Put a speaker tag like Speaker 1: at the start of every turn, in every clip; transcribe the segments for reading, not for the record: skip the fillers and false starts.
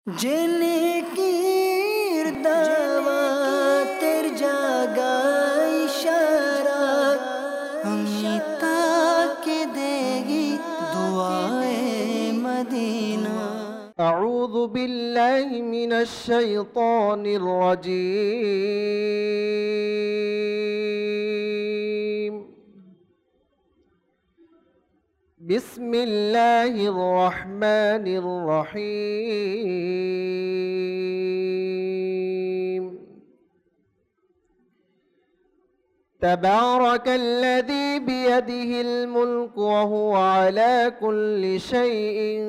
Speaker 1: जिनकीर दावा तेर जागा इशारा अमिता के देगी दुआए मदीना।
Speaker 2: अऊज़ु बिल्लाहि मिनश शैतानिर रजीम। बिस्मिल्लाहिर रहमानिर रहीम। तबारकल्लज़ी बियदिहिल मुल्क व हुवा अला कुल्लि शैइन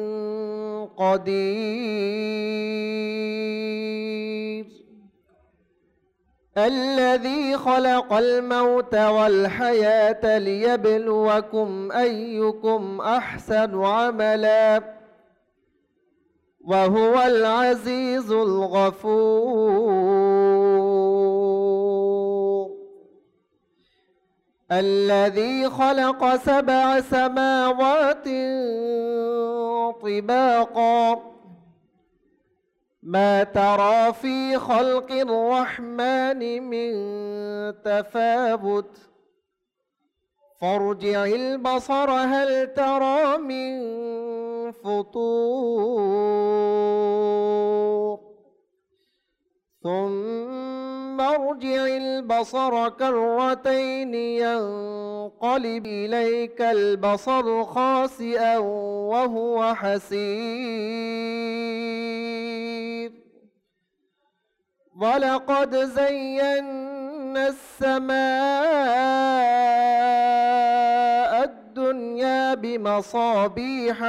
Speaker 2: क़दीर। الذي خلق الموت والحياة ليبلوكم أيكم أحسن عملا وهو العزيز الغفور. الذي خلق 7 سماوات طباقا ما ترى في خلق الرحمن من تفاوت فارجع البصر هل ترى من فطور ثم ارجع البصر كرتين ينقلب إليك البصر خاسئا وهو حسير. ولقد زينا السماء الدنيا بمصابيح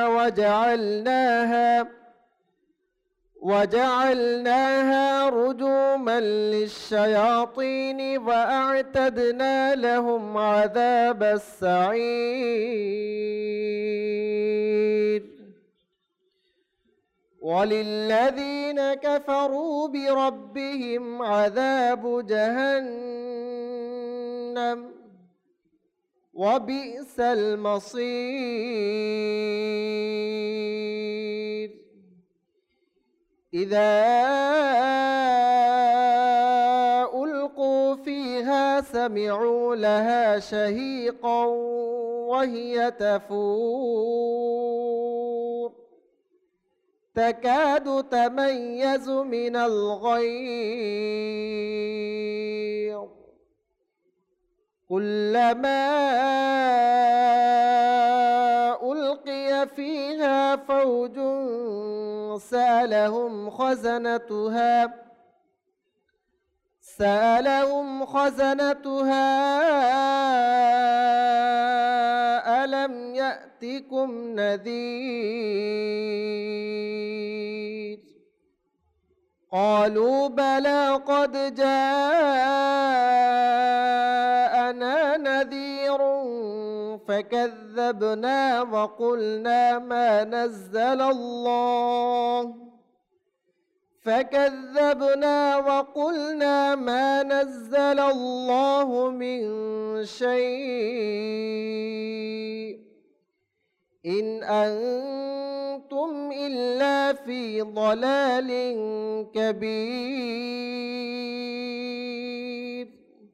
Speaker 2: وجعلناها رجوما للشياطين وأعتدنا لهم عذاب السعير. وللذين كفروا بربهم عذاب جهنم وبئس المصير. إذا ألقوا فيها سمعوا لها شهيقا وهي تفور تكاد تميز من الغيظ كلما ألقي فيها فوج سألهم خزنتها ألم يأتكم نذير قالوا بلى قد جاءنا نذير فكذبنا وقلنا ما نزل الله من شيء إن أنتم إلا في ضلال كبير.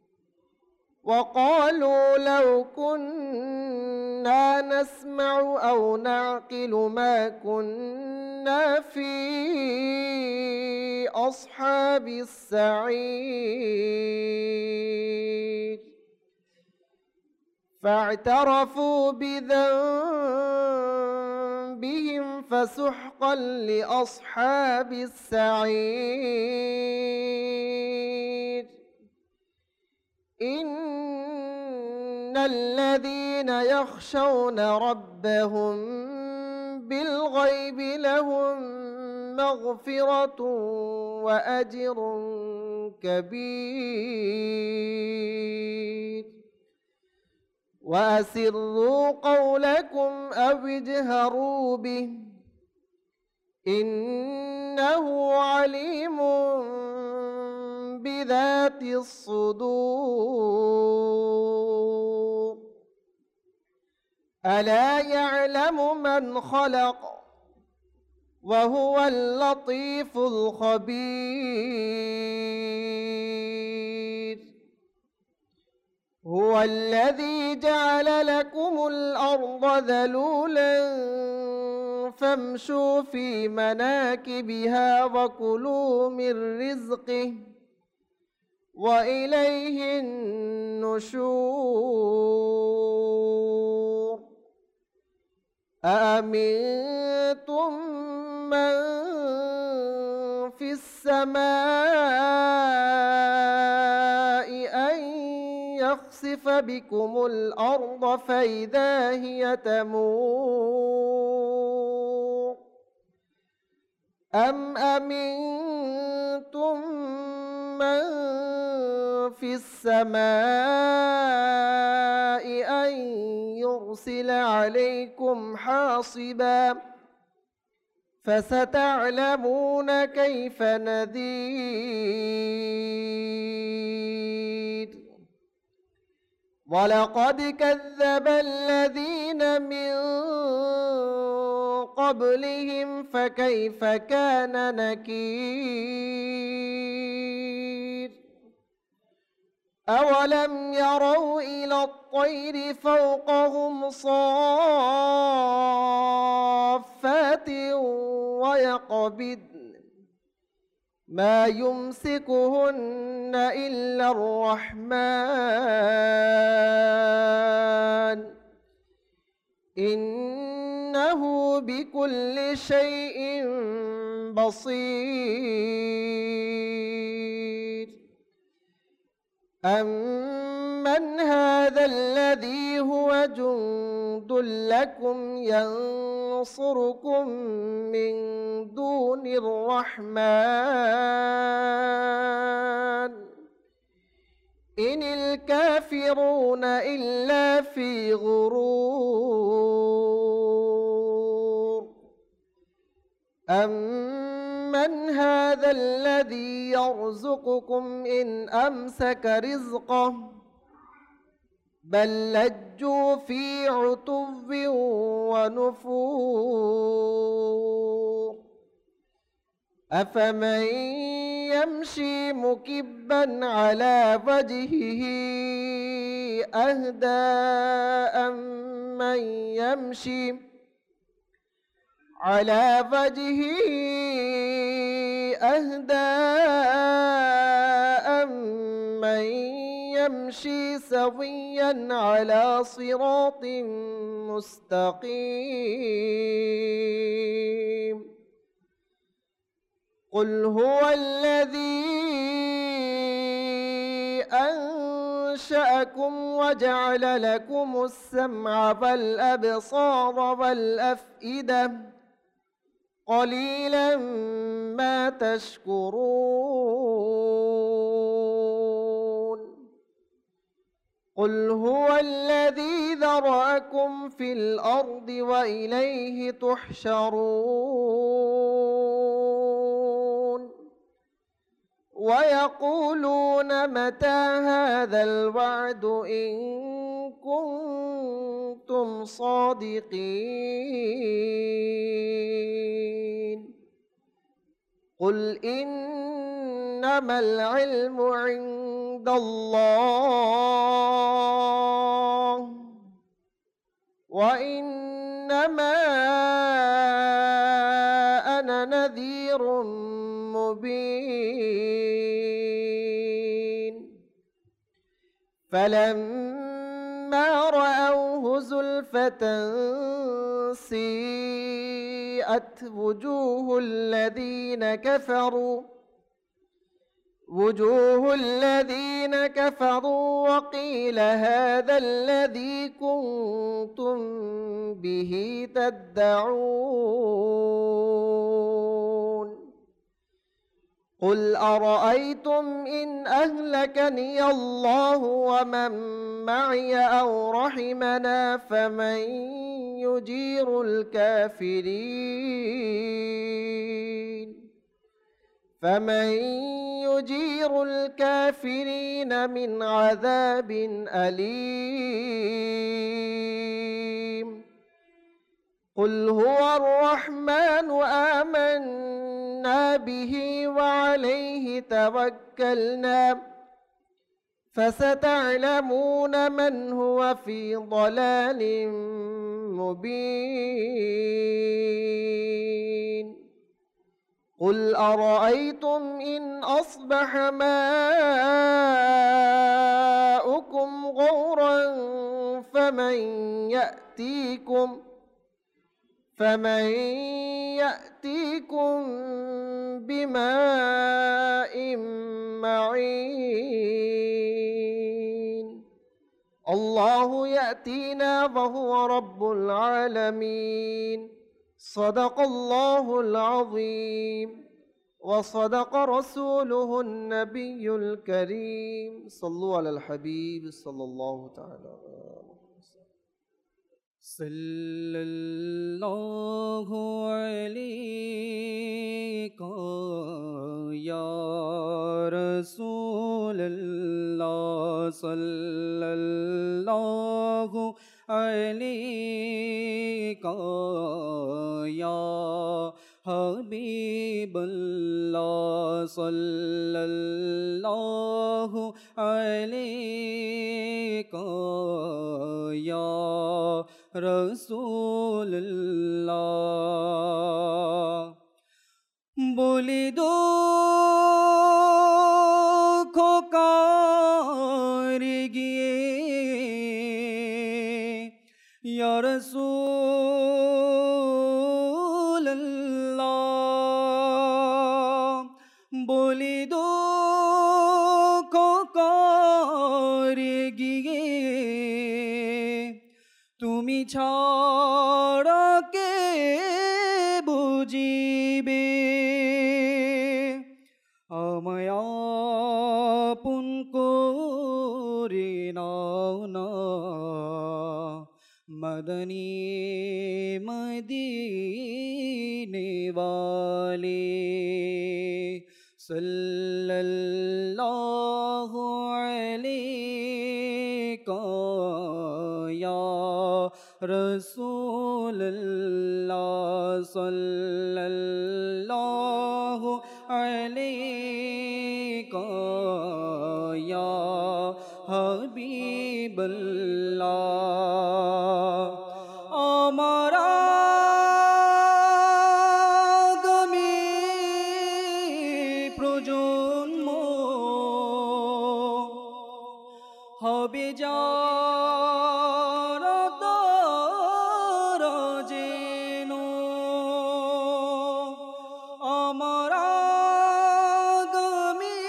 Speaker 2: وقالوا لو كنا نسمع أو نعقل ما كنا في أصحاب السعير. فاعترفوا بذنبهم فسحقا لأصحاب السعير. إن الذين يخشون ربهم بالغيب لهم مغفرة وأجر كبير. وأسروا قولكم أو اجهروا به إنه عليم بذات الصدور. ألا يعلم من خلق وهو اللطيف الخبير. هو الذي جعل لكم الأرض ذلولا فامشوا في مناكبها وكلوا من رزقه وإليه النشور. أأمنتم من في السماء أن يخسف بكم الأرض فإذا هي تمور، أم أمنتم من في السماء أن يرسل عليكم حاصبا فستعلمون كيف نذير. ولقد كذب الذين من قبلهم فكيف كان نكير. أولم يروا إلى الطير فوقهم صافات ويقبضن ما يمسكهن إلا الرحمن إنه بكل شيء بصير. أمن هذا الذي هو جند لكم ينصركم من دون الرحمن إن الكافرون إلا في غرور. أمن هذا الذي يرزقكم إن أمسك رزقه بل لجوا في عتو ونفور. أفمن يمشي مكبا على وجهه أهدى أمن يمشي على وجهه أهدى أمن يمشي سويا على صراط مستقيم. قل هو الذي أنشأكم وجعل لكم السمع والأبصار والأفئدة قليلا ما تشكرون. قل هو الذي ذرأكم في الأرض وإليه تحشرون. ويقولون متى هذا الوعد إن كنتم صادقين. قل إنما العلم عند الله وإنما أنا نذير مبين. فلما رأوه زلفة سيئت وجوه الذين كفروا وقيل هذا الذي كنتم به تدعون. قل أرأيتم إن أهلكني الله ومن معي أو رحمنا فمن يجير الكافرين من عذاب أليم. قل هو الرحمن آمنا به وعليه توكلنا فستعلمون من هو في ضلال مبين قل أرأيتم إن أصبح ماؤكم غورا فمن يأتيكم بماء معين الله يأتينا وهو رب العالمين صدق الله العظيم وصدق رسوله النبي الكريم صلوا على الحبيب صلى الله تعالى عليه وسلم
Speaker 1: सल्लल्लाहु अलैका या रसूलल्लाह सल्लल्लाहु अलैका या हबीबल्लाह सल्लल्लाहु अलैका या रसूलल्लाह बोली दो खोकार गिए या रसूलल्लाह बोली दो खोकार गिए তুমি ছাড়া কে বুঝিবে আমায় আপন করে নাও না মদনী মদিনে वाले सल्लल्लाहु अलैका या रसूलल्लाह सल्लल्लाहु अलैका या हबीबल्लाह हमारा आगामी प्रजन्म হবে যারা তারা যেন আমার আগামী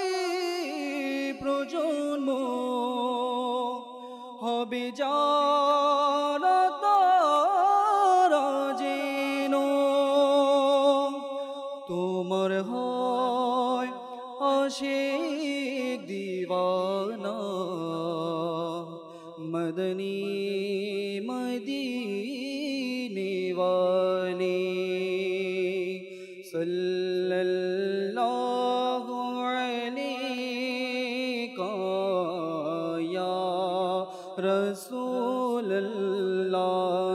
Speaker 1: প্রজন্ম হবে যারা তারা যেন তোমার হয় আশিক দিওয়ানা मदनी मदीने वाले सल्लल्लाहु अलैका या रसूलल्लाह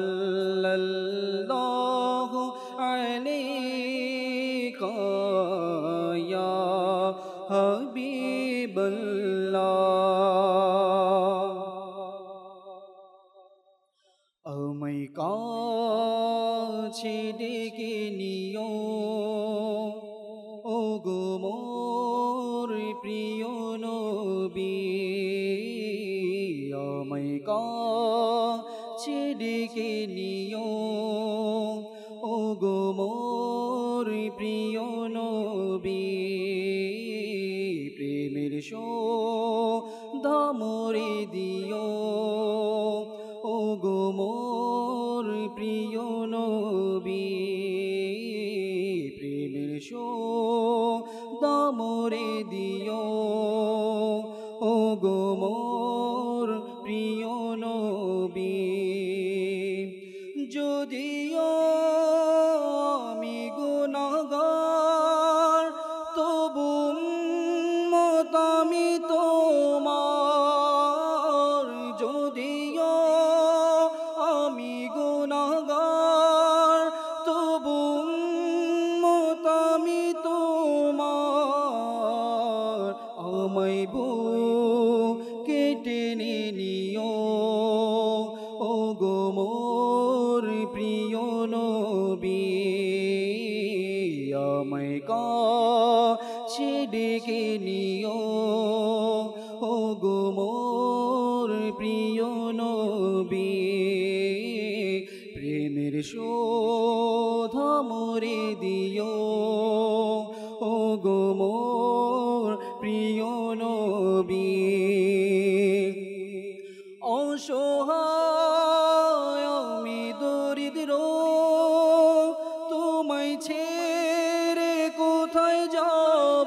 Speaker 1: सल्लल्लाहु अलैका या हबीबल्लाह আমায় কাছে ডেকে নিও ও গো মোর প্রিয় নবী আমায় কাছে ডেকে নিও ও গো মোর প্রিয় নবী প্রেমের সৌধা মোরে দিও ও গো মোর প্রিয় নবী প্রেমের সৌধা মোরে দিও ও গো মোর প্রিয় নবী যদিও আমি গুনাহগার তবু উম্মত আমি তোমার যদিও আমি গুনাহগার আমায় কাছে ডেকে নিও ও গো মোর প্রিয় নবী প্রেমের শোধা মোরে দিও ও গো মোর প্রিয় নবী অসহায় আমি দরিদ্র তোমায় ছেড়ে কোথায় যাব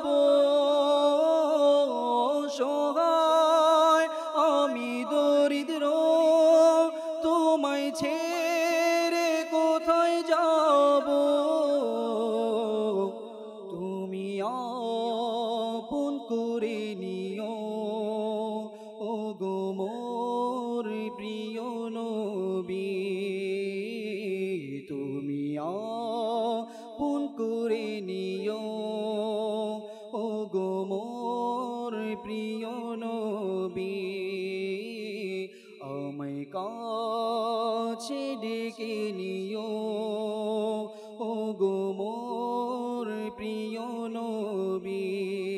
Speaker 1: অসহায় আমি দরিদ্র তোমায় ছেড়ে কোথায় যাব তুমি আপন করে নিও ও গো মোর প্রিয় নবী তুমি আপন করে নিও ও গো মোর প্রিয় নবী আমায় কাছে ডেকে নিও ও গো মোর প্রিয় নবী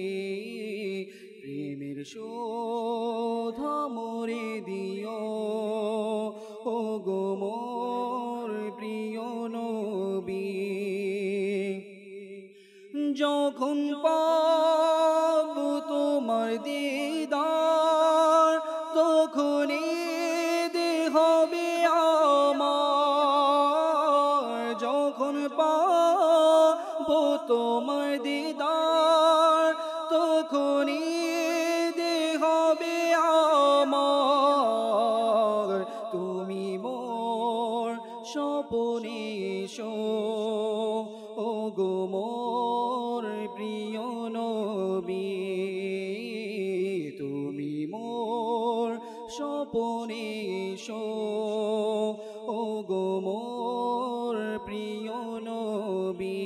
Speaker 1: প্রেমের শোধা মোরে দিও ও গো মোর প্রিয় নবী যখন পাব তোমার দিদার তখনই হবে আমার যখন পাব তোমার দিদার তখনই হবে আমার তুমি মোর স্বপনে এসো ও গো মোর প্রিয় নবী তুমি মোর স্বপনে এসো ও গো মোর প্রিয় নবী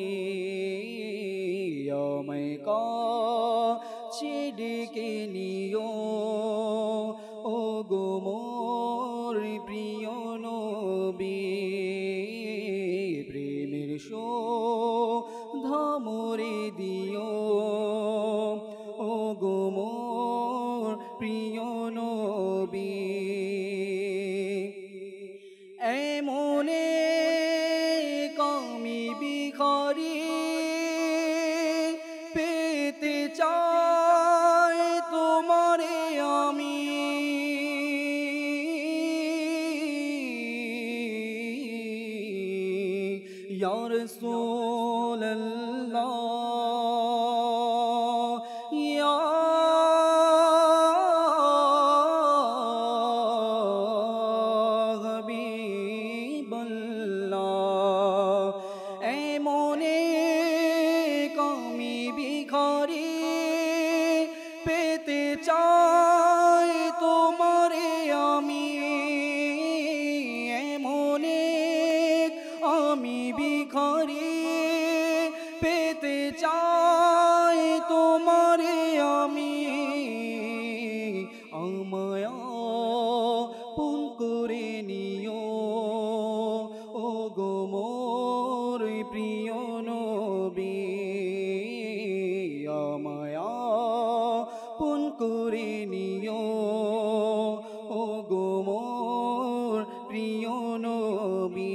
Speaker 1: আমায় কাছে ডেকে নিও ও গো মোর প্রিয় নবী প্রেমের শোধা মোরে দিও ও গো মোর প্রিয় নবী এমনে আমি ভিখারি পেতে চাই তোমারে আমি ইয়া রাসূলুল্লাহ ইয়া হাবিবাল্লাহ এমনে আমি ভিখারি পেতে চাই তোমারে আমি এমনে আমি ভিখারি পেতে চাই তোমারে আমি আমায় আপন করে নিও ও গো মোর প্রিয় নবী আমায় আপন করে নিও ও গো মোর প্রিয় নবী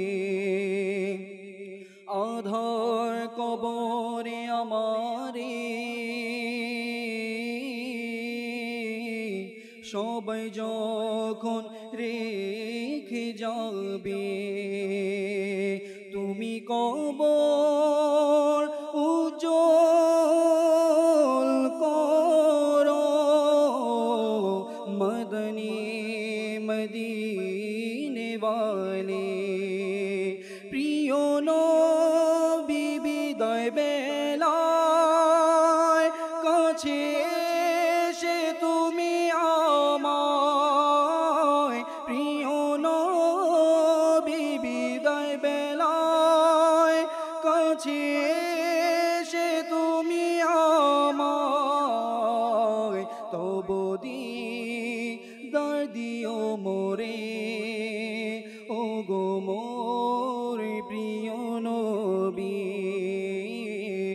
Speaker 1: আধার কবরে আমারে সবাই যখন রেখে যাবে তুমি কবর উজ্জ্বল করো মদনী মদিনে वाले প্রিয় নবী বিদায় বেলায় কাছে এসে তুমি আমায় প্রিয় নবী বিদায় বেলায় কাছে এসে তুমি আমায় তবু দিদার দিও মোরে ও গো মোর প্রিয় নবী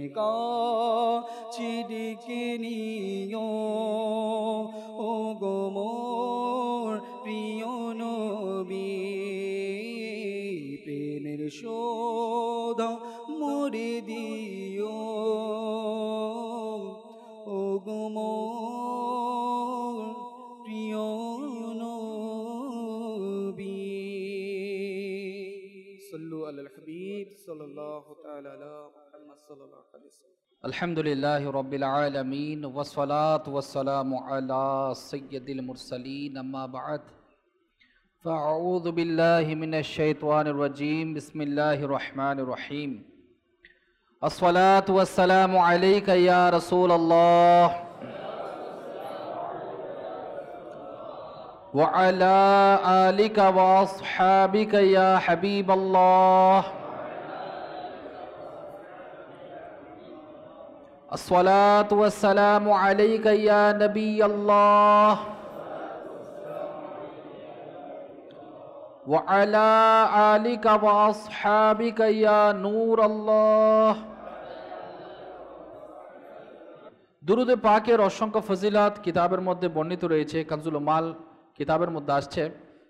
Speaker 1: চিডিকে নিও ও গো মোর প্রিয় নবী প্রেমের শোধ মোরে দিও ও গো মোর প্রিয় নবী সাল্লু আলাল হাবিব সাল্লাল্লাহু তাআলা আলা মুহাম্মদ সাল্লাল্লাহু আলাইহি ওয়াসাল্লাম
Speaker 3: আলহামদুলিল্লাহি রাব্বিল আলামিন ওয়াসসালাতু ওয়াসসালামু আলা সাইয়্যিদিল মুরসালিন আম্মা বা'দ ফাআউযু বিল্লাহি মিনাশ শাইতানির রাজীম বিসমিল্লাহির রহমানির রহিম আসসালাতু ওয়াসসালামু আলাইকা ইয়া রাসূলুল্লাহ ওয়া আলা আলিকা ওয়া আসহাবিকা ইয়া হাবিবাল্লাহ الصلاة والسلام عليك يا نبي الله وعلى آلك وأصحابك يا نور الله দুরুদ পাকের অসংখ্য ফজিলত কিতাবের মধ্যে বর্ণিত রয়েছে। কানজুল মাল কিতাবের মধ্যে আসছে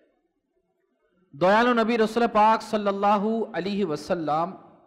Speaker 3: দয়ালু নবী রাসূল পাক সাল্লাল্লাহু আলাইহি ওয়াসাল্লাম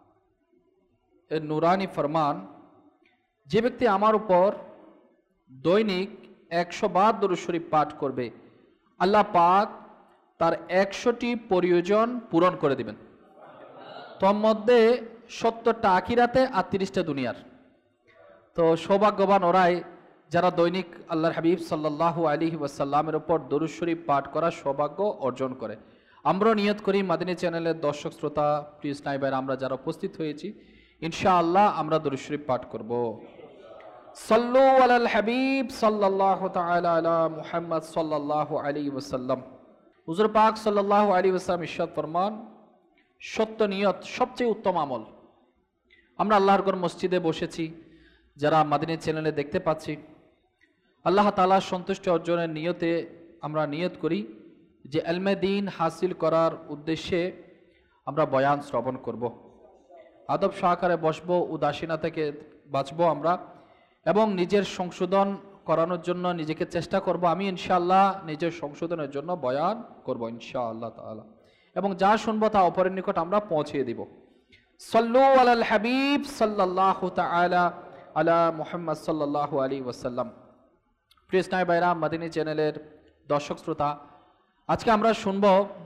Speaker 3: এর নুরানি ফরমান, যে ব্যক্তি আমার উপর দৈনিক 100 বার দরুদ শরীফ পাঠ করবে আল্লাহ পাক তার 100টি প্রয়োজন পূরণ করে দিবেন। তোর মধ্যে 70টা আখিরাতে আর 30টা দুনিয়ার। তো সৌভাগ্যবান ওরাই যারা দৈনিক আল্লাহর হাবিব সাল্লাল্লাহু আলাইহি ওয়াসাল্লামের উপর দরুদ শরীফ পাঠ করার সৌভাগ্য অর্জন করে। আমরা নিয়ত করি মাদিনী চ্যানেলের দর্শক শ্রোতা প্রিয় ইসলামী ভাইরা আমরা যারা উপস্থিত হয়েছি ইনশাআল্লাহ আমরা দরুদ শরীফ পাঠ করব। সাল্লু আলাল হাবিব সাল্লাল্লাহু তাআলা আলা মুহাম্মদ সাল্লাল্লাহু আলাইহি ওয়াসাল্লাম। হুজুর পাক সাল্লাল্লাহু আলাইহি ওয়াসাল্লাম ইরশাদ ফরমান, সত্য নিয়ত সবচেয়ে উত্তম আমল। আমরা আল্লাহর ঘর মসজিদে বসেছি, যারা মাদিনী চ্যানেলে দেখতে পাচ্ছি, আল্লাহ তাআলার সন্তুষ্টি অর্জনের নিয়তে আমরা নিয়ত করি যে ইলমে দ্বীন হাসিল করার উদ্দেশ্যে আমরা বয়ান শ্রবণ করব, আদব সহকারে বসবো, উদাসীনা থেকে বাঁচবো আমরা, এবং নিজের সংশোধন করানোর জন্য নিজেকে চেষ্টা করব। আমি ইনশাআল্লাহ নিজের সংশোধনের জন্য বয়ান করব ইনশাআল্লাহ তাআলা, এবং যা শুনবো তা অপরের নিকট আমরা পৌঁছিয়ে দিব। সাল্লু আলাল হাবিব সাল্লাল্লাহু তাআলা আলা মুহাম্মদ সাল্লাল্লাহু আলাইহি ওয়াসাল্লাম। প্রিয় ইসলামী ভাইরা, মাদিনী চ্যানেলের দর্শক শ্রোতা, আজকে আমরা শুনব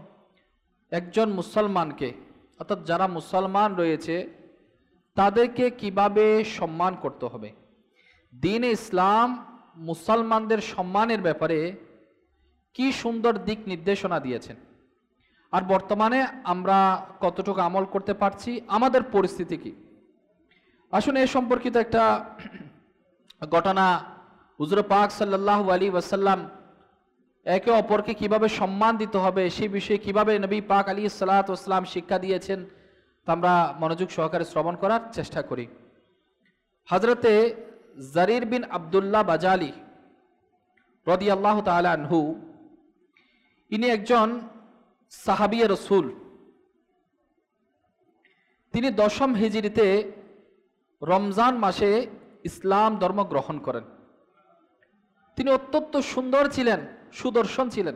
Speaker 3: একজন মুসলমানকে, অর্থাৎ যারা মুসলমান রয়েছে তাদেরকে কিভাবে সম্মান করতে হবে। দ্বীন ইসলাম মুসলমানদের সম্মানের ব্যাপারে কি সুন্দর দিক নির্দেশনা দিয়েছেন, আর বর্তমানে আমরা কতটুকু আমল করতে পারছি, আমাদের পরিস্থিতি কি। আসুন এ সম্পর্কিত একটা ঘটনা, হুজুর পাক সাল্লাল্লাহু আলাইহি ওয়াসাল্লাম একে অপরকে কিভাবে সম্মান দিতে হবে সেই বিষয়ে কিভাবে নবী পাক আলাইহিস সালাতু ওয়াস সালাম শিক্ষা দিয়েছেন তা আমরা মনোযোগ সহকারে শ্রবণ করার চেষ্টা করি। হযরতে জারির বিন আব্দুল্লাহ বাজালি রাদিয়াল্লাহু তাআলা আনহু, ইনি একজন সাহাবিয়ে রাসূল। তিনি 10ম হিজরিতে রমজান মাসে ইসলাম ধর্ম গ্রহণ করেন। তিনি অত্যন্ত সুন্দর ছিলেন, সুদর্শন ছিলেন।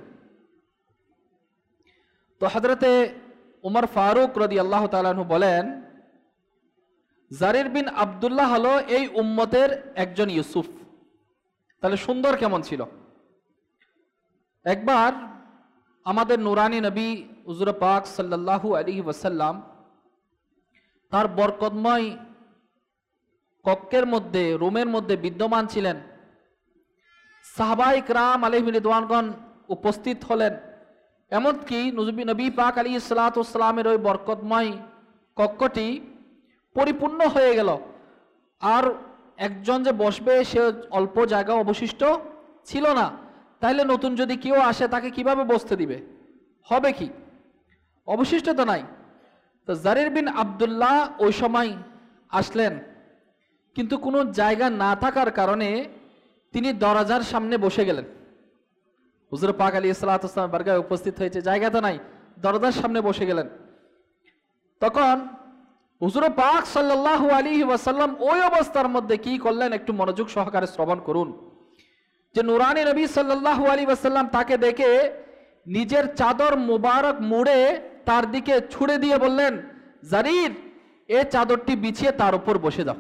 Speaker 3: তো হযরতে উমর ফারুক রাদিয়াল্লাহু তাআলা আনহু বলেন, জারির বিন আব্দুল্লাহ হলো এই উম্মতের একজন ইউসুফ। তাহলে সুন্দর কেমন ছিল। একবার আমাদের নুরানি নবী হুজুর পাক সাল্লাল্লাহু আলাইহি ওয়াসাল্লাম তার বরকতময় কক্ষের মধ্যে, রুমের মধ্যে বিদ্যমান ছিলেন। সাহাবায়ে কিরাম আলাইহিম রিদওয়ানগণ উপস্থিত হলেন। এমনকি নবী পাক আলাইহিস সালাতু ওয়াস সালামের ওই বরকতময় কক্ষটি পরিপূর্ণ হয়ে গেল, আর একজন যে বসবে সে অল্প জায়গা অবশিষ্ট ছিল না। তাইলে নতুন যদি কেউ আসে তাকে কিভাবে বসতে দিবে, হবে কি, অবশিষ্ট তো নাই। তো জারির বিন আব্দুল্লাহ ওই সময় আসলেন, কিন্তু কোনো জায়গা না থাকার কারণে তিনি দরজার সামনে বসে গেলেন। হুজুর পাক আলাইহিস সালাতু ওয়াস সালাম বারগায় উপস্থিত হয়েছে, জায়গা তো নাই, দরজার সামনে বসে গেলেন। তখন হুজুর পাক সাল্লাল্লাহু আলাইহি ওয়াসাল্লাম ওই অবস্থার মধ্যে কি করলেন একটু মনোযোগ সহকারে শ্রবণ করুন। যে নুরানি নবী সাল্লাল্লাহু আলাইহি ওয়াসাল্লাম তাকে দেখে নিজের চাদর মুবারক মুড়ে তার দিকে ছুড়ে দিয়ে বললেন, জারির, এ চাদরটি বিছিয়ে তার উপর বসে যাও।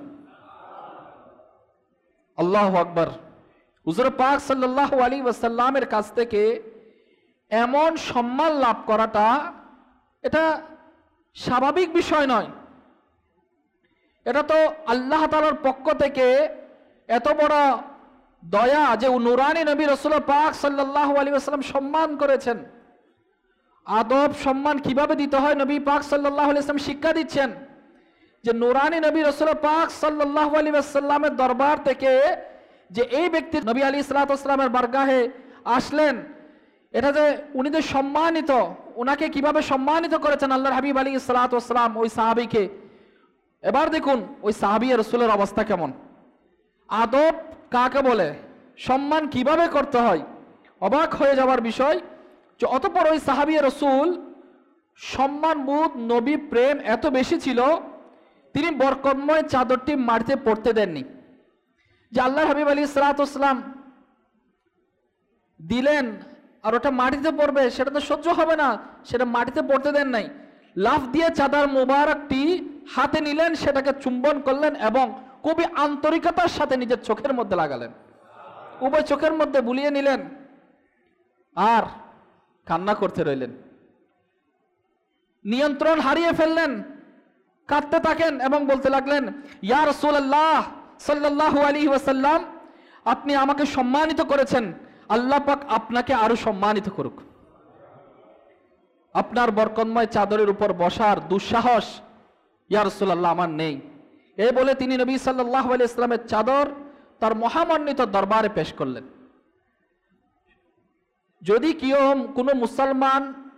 Speaker 3: আল্লাহু আকবার। হুজুর পাক সাল্লাল্লাহু আলাইহি ওয়াসাল্লামের কাছ থেকে এমন সম্মান লাভ করাটা এটা স্বাভাবিক বিষয় নয়। এটা তো আল্লাহ তাআলার পক্ষ থেকে এত বড় দয়া যে নুরানি নবী রাসূলুল্লাহ পাক সাল্লাল্লাহু আলাইহি ওয়াসাল্লাম সম্মান করেছেন। আদব সম্মান কিভাবে দিতে হয় নবী পাক সাল্লাল্লাহু আলাইহি ওয়াসাল্লাম শিক্ষা দিচ্ছেন। যে নুরানি নবী রাসূলুল্লাহ পাক সাল্লাল্লাহু আলাইহি ওয়াসাল্লামের দরবার থেকে যে এই ব্যক্তি নবী আলাইহিস সালাতু ওয়াসসালামের বারগাহে আসলেন, এটা যে উনি যে সম্মানিত, উনাকে কিভাবে সম্মানিত করেছেন আল্লাহর হাবিব আলাইহিস সালাতু ওয়াসসালাম ওই সাহাবীকে। এবার দেখুন ওই সাহাবী রাসূলের অবস্থা কেমন। আদব কাকে বলে, সম্মান কিভাবে করতে হয়, অবাক হয়ে যাওয়ার বিষয়। যে অতঃপর ওই সাহাবী রাসূল সম্মানবোধ, নবী প্রেম এত বেশি ছিল, তিনি বরকতময় চাদরটি মাটিতে পড়তে দেননি। যে আল্লাহর হাবিব আলাইহিস সালাতু ওয়াসসালাম দিলেন আর ওটা মাটিতে পড়বে, সেটা তো সহ্য হবে না, সেটা মাটিতে পড়তে দেন নাই। লাফ দিয়ে চাদর মুবারকটি হাতে নিলেন, সেটাকে চুম্বন করলেন এবং খুবই আন্তরিকতার সাথে নিজের চোখের মধ্যে লাগালেন, উভয় চোখের মধ্যে বুলিয়ে নিলেন আর কান্না করতে রইলেন। নিয়ন্ত্রণ হারিয়ে ফেললেন, কাঁদতে থাকেন এবং বলতে লাগলেন, ইয়া রাসূলুল্লাহ সাল্লাল্লাহু আলাইহি ওয়াসাল্লাম, আপনি আমাকে সম্মানিত করেছেন, আল্লাহ পাক আপনাকে আরো সম্মানিত করুক। আপনার বরকতময় চাদরের উপর বসার দুঃসাহস ইয়া রাসূলুল্লাহ আমার নেই। এই বলে তিনি নবী সাল্লাল্লাহু আলাইহি ওয়াসাল্লামের চাদর তার মহামান্বিত দরবারে পেশ করলেন। যদি কেউ কোনো মুসলমান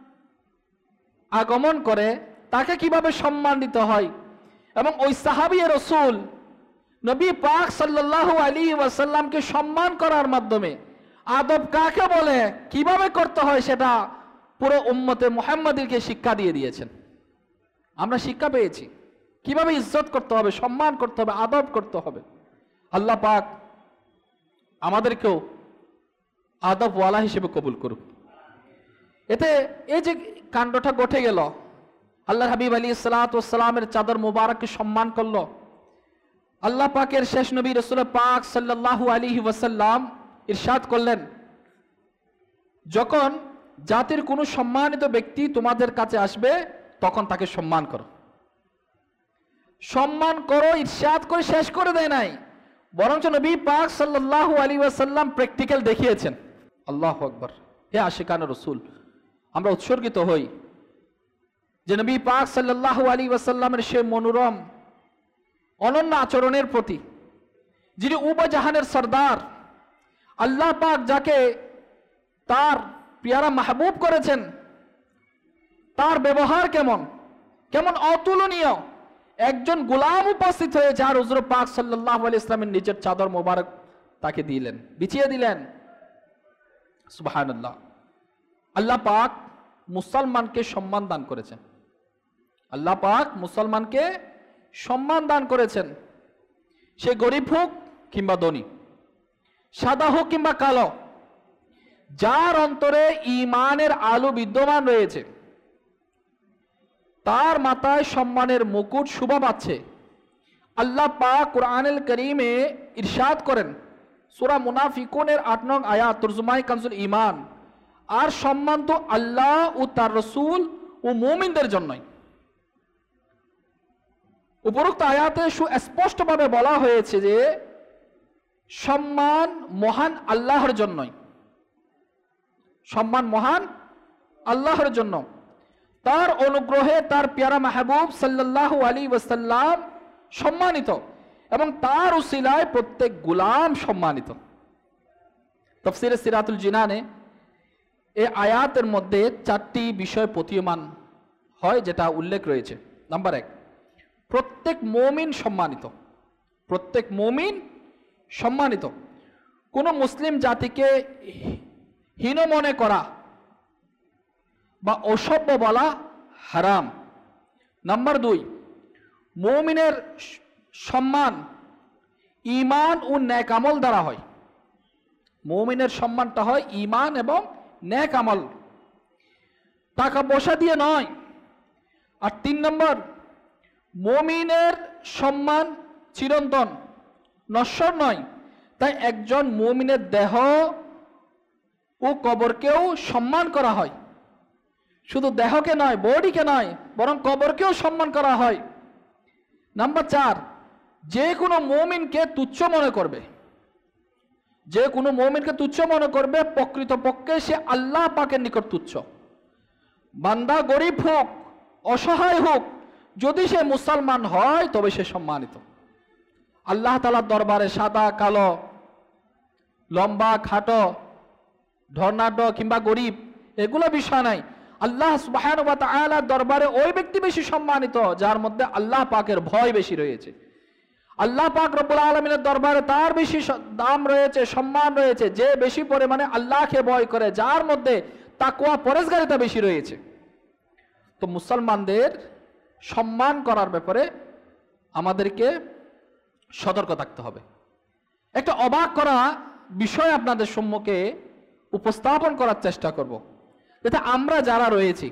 Speaker 3: আগমন করে তাকে কিভাবে সম্মান দিতে হয়, এবং ওই সাহাবী রাসূল নবী পাক সাল্লাল্লাহু আলাইহি ওয়াসাল্লামকে সম্মান করার মাধ্যমে আদব কাকে বলে, কিভাবে করতে হয়, সেটা পুরো উম্মতে মুহাম্মাদীকে শিক্ষা দিয়ে দিয়েছেন। আমরা শিক্ষা পেয়েছি কিভাবে ইজ্জত করতে হবে, সম্মান করতে হবে, আদব করতে হবে। আল্লাহ পাক আমাদেরকেও আদবওয়ালা হিসেবে কবুল করুক। এতে এই যে কাণ্ডটা ঘটে গেল, আল্লাহর হাবিব আলাইহিস সালাতু ওয়াসসালামের চাদর মুবারককে সম্মান করলো। আল্লাহ পাকের শেষ নবী রাসূল পাক সাল্লাল্লাহু আলাইহি ওয়াসাল্লাম ইরশাদ করলেন, যখন জাতির কোনো সম্মানিত ব্যক্তি তোমাদের কাছে আসবে তখন তাকে সম্মান করো। সম্মান করো ইরশাদ করে শেষ করে দেয় নাই, বরঞ্চ নবী পাক সাল্লাল্লাহু আলাইহি ওয়াসাল্লাম প্র্যাকটিক্যাল দেখিয়েছেন। আল্লাহু আকবার। হে আশিকানে রাসূল, আমরা উৎসর্গিত হই যে নবী পাক সাল্লাল্লাহু আলাইহি ওয়াসাল্লামের সে মনোরম অনন্য আচরণের প্রতি, যিনি উভয় জাহানের সরদার, আল্লাহ পাক যাকে তার পিয়ারা মাহবুব করেছেন, তার ব্যবহার কেমন কেমন অতুলনীয়। একজন গোলাম উপস্থিত হয়ে যার হুজুর পাক সাল্লাল্লাহু আলাইহি ওয়াসাল্লামের নিজের চাদর মোবারক তাকে দিলেন, বিছিয়ে দিলেন। সুবহানাল্লাহ। আল্লাহ পাক মুসলমানকে সম্মান দান করেছেন, আল্লাহ পাক মুসলমানকে সম্মান দান করেছেন। সে গরিব হোক কিংবা ধনী, সাদা হোক কিংবা কালো, যার অন্তরে ঈমানের আলো বিদ্যমান রয়েছে তার মাথায় সম্মানের মুকুট শোভা পাচ্ছে। আল্লাহ পাক কুরআনুল কারীমে ইরশাদ করেন, সূরা মুনাফিকুনের 8 নং আয়াত, তরজমায়ে কানজুল ঈমান, আর সম্মান তো আল্লাহ ও তার রাসূল ও মুমিনদের জন্যই। উপরোক্ত আয়াতে সুস্পষ্টভাবে বলা হয়েছে যে সম্মান মহান আল্লাহর জন্যই, সম্মান মহান আল্লাহর জন্য। তার অনুগ্রহে তার পেয়ারা মাহবুব সাল্লাল্লাহু আলাইহি ওয়াসাল্লাম সম্মানিত এবং তার উসিলায় প্রত্যেক গোলাম সম্মানিত। তাফসীরে সিরাতুল জিনানে এই আয়াতের মধ্যে 4টি বিষয় প্রতীয়মান হয় যেটা উল্লেখ রয়েছে। নাম্বার 1, প্রত্যেক মুমিন সম্মানিত, প্রত্যেক মুমিন সম্মানিত। কোনো মুসলিম জাতিকে হীন মনে করা বা অসভ্য বলা হারাম। নাম্বার 2, মুমিনের সম্মান ঈমান ও নেক আমল দ্বারা হয়। মুমিনের সম্মানটা হয় ঈমান এবং নেক আমল, টাকা পয়সা দিয়ে নয়। আর 3 নম্বর, মুমিনের সম্মান চিরন্তন, নশ্বর নয়। তাই একজন মুমিনের দেহ ও কবরকেও সম্মান করা হয়। শুধু দেহকে নয়, বডিকে নয়, বরং কবরকেও সম্মান করা হয়। নাম্বার 4, যে কোনো মুমিনকে তুচ্ছ মনে করবে, যে কোনো মুমিনকে তুচ্ছ মনে করবে, প্রকৃতপক্ষে সে আল্লাহ পাকের নিকট তুচ্ছ। বান্দা গরিব হোক, অসহায় হোক, যদি সে মুসলমান হয় তবে সে সম্মানিত। আল্লাহ তাআলার দরবারে সাদা কালো, লম্বা খাটো, ধর্নাঢ্য কিংবা গরিব এগুলো বিষয় নাই। আল্লাহ সুবহানাহু ওয়া তাআলার দরবারে ওই ব্যক্তি বেশি সম্মানিত যার মধ্যে আল্লাহ পাকের ভয় বেশি রয়েছে। আল্লাহ পাক রব্বুল আলামিনের দরবারে তার বেশি দাম রয়েছে, সম্মান রয়েছে যে বেশি পরিমাণে আল্লাহকে ভয় করে, যার মধ্যে তাকওয়া পরহেজগারিতা বেশি রয়েছে। তো মুসলমানদের সম্মান করার ব্যাপারে আমাদেরকে সতর্ক থাকতে হবে। একটা অবাক করা বিষয় আপনাদের সম্মুখে উপস্থাপন করার চেষ্টা করব, যাতে আমরা যারা রয়েছি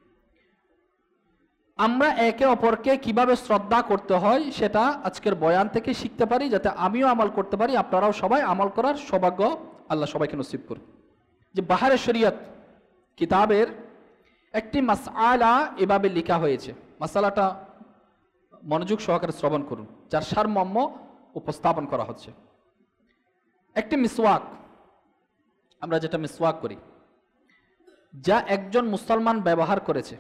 Speaker 3: আমরা একে অপরকে কিভাবে শ্রদ্ধা করতে হয় সেটা আজকের বয়ান থেকে শিখতে পারি, যাতে আমিও আমল করতে পারি, আপনারাও সবাই আমল করার সৌভাগ্য আল্লাহ সবাইকে নসিব করুন। যে বাহারে শরীয়ত কিতাবের একটি মাসআলা এভাবে লেখা হয়েছে, মাসালাটা মনোযোগ সহকারে শ্রবণ করুন, যার সারমর্ম উপস্থাপন করা হচ্ছে। একটি মিসওয়াক, আমরা যেটা মিসওয়াক করি, যা একজন মুসলমান ব্যবহার করেছে,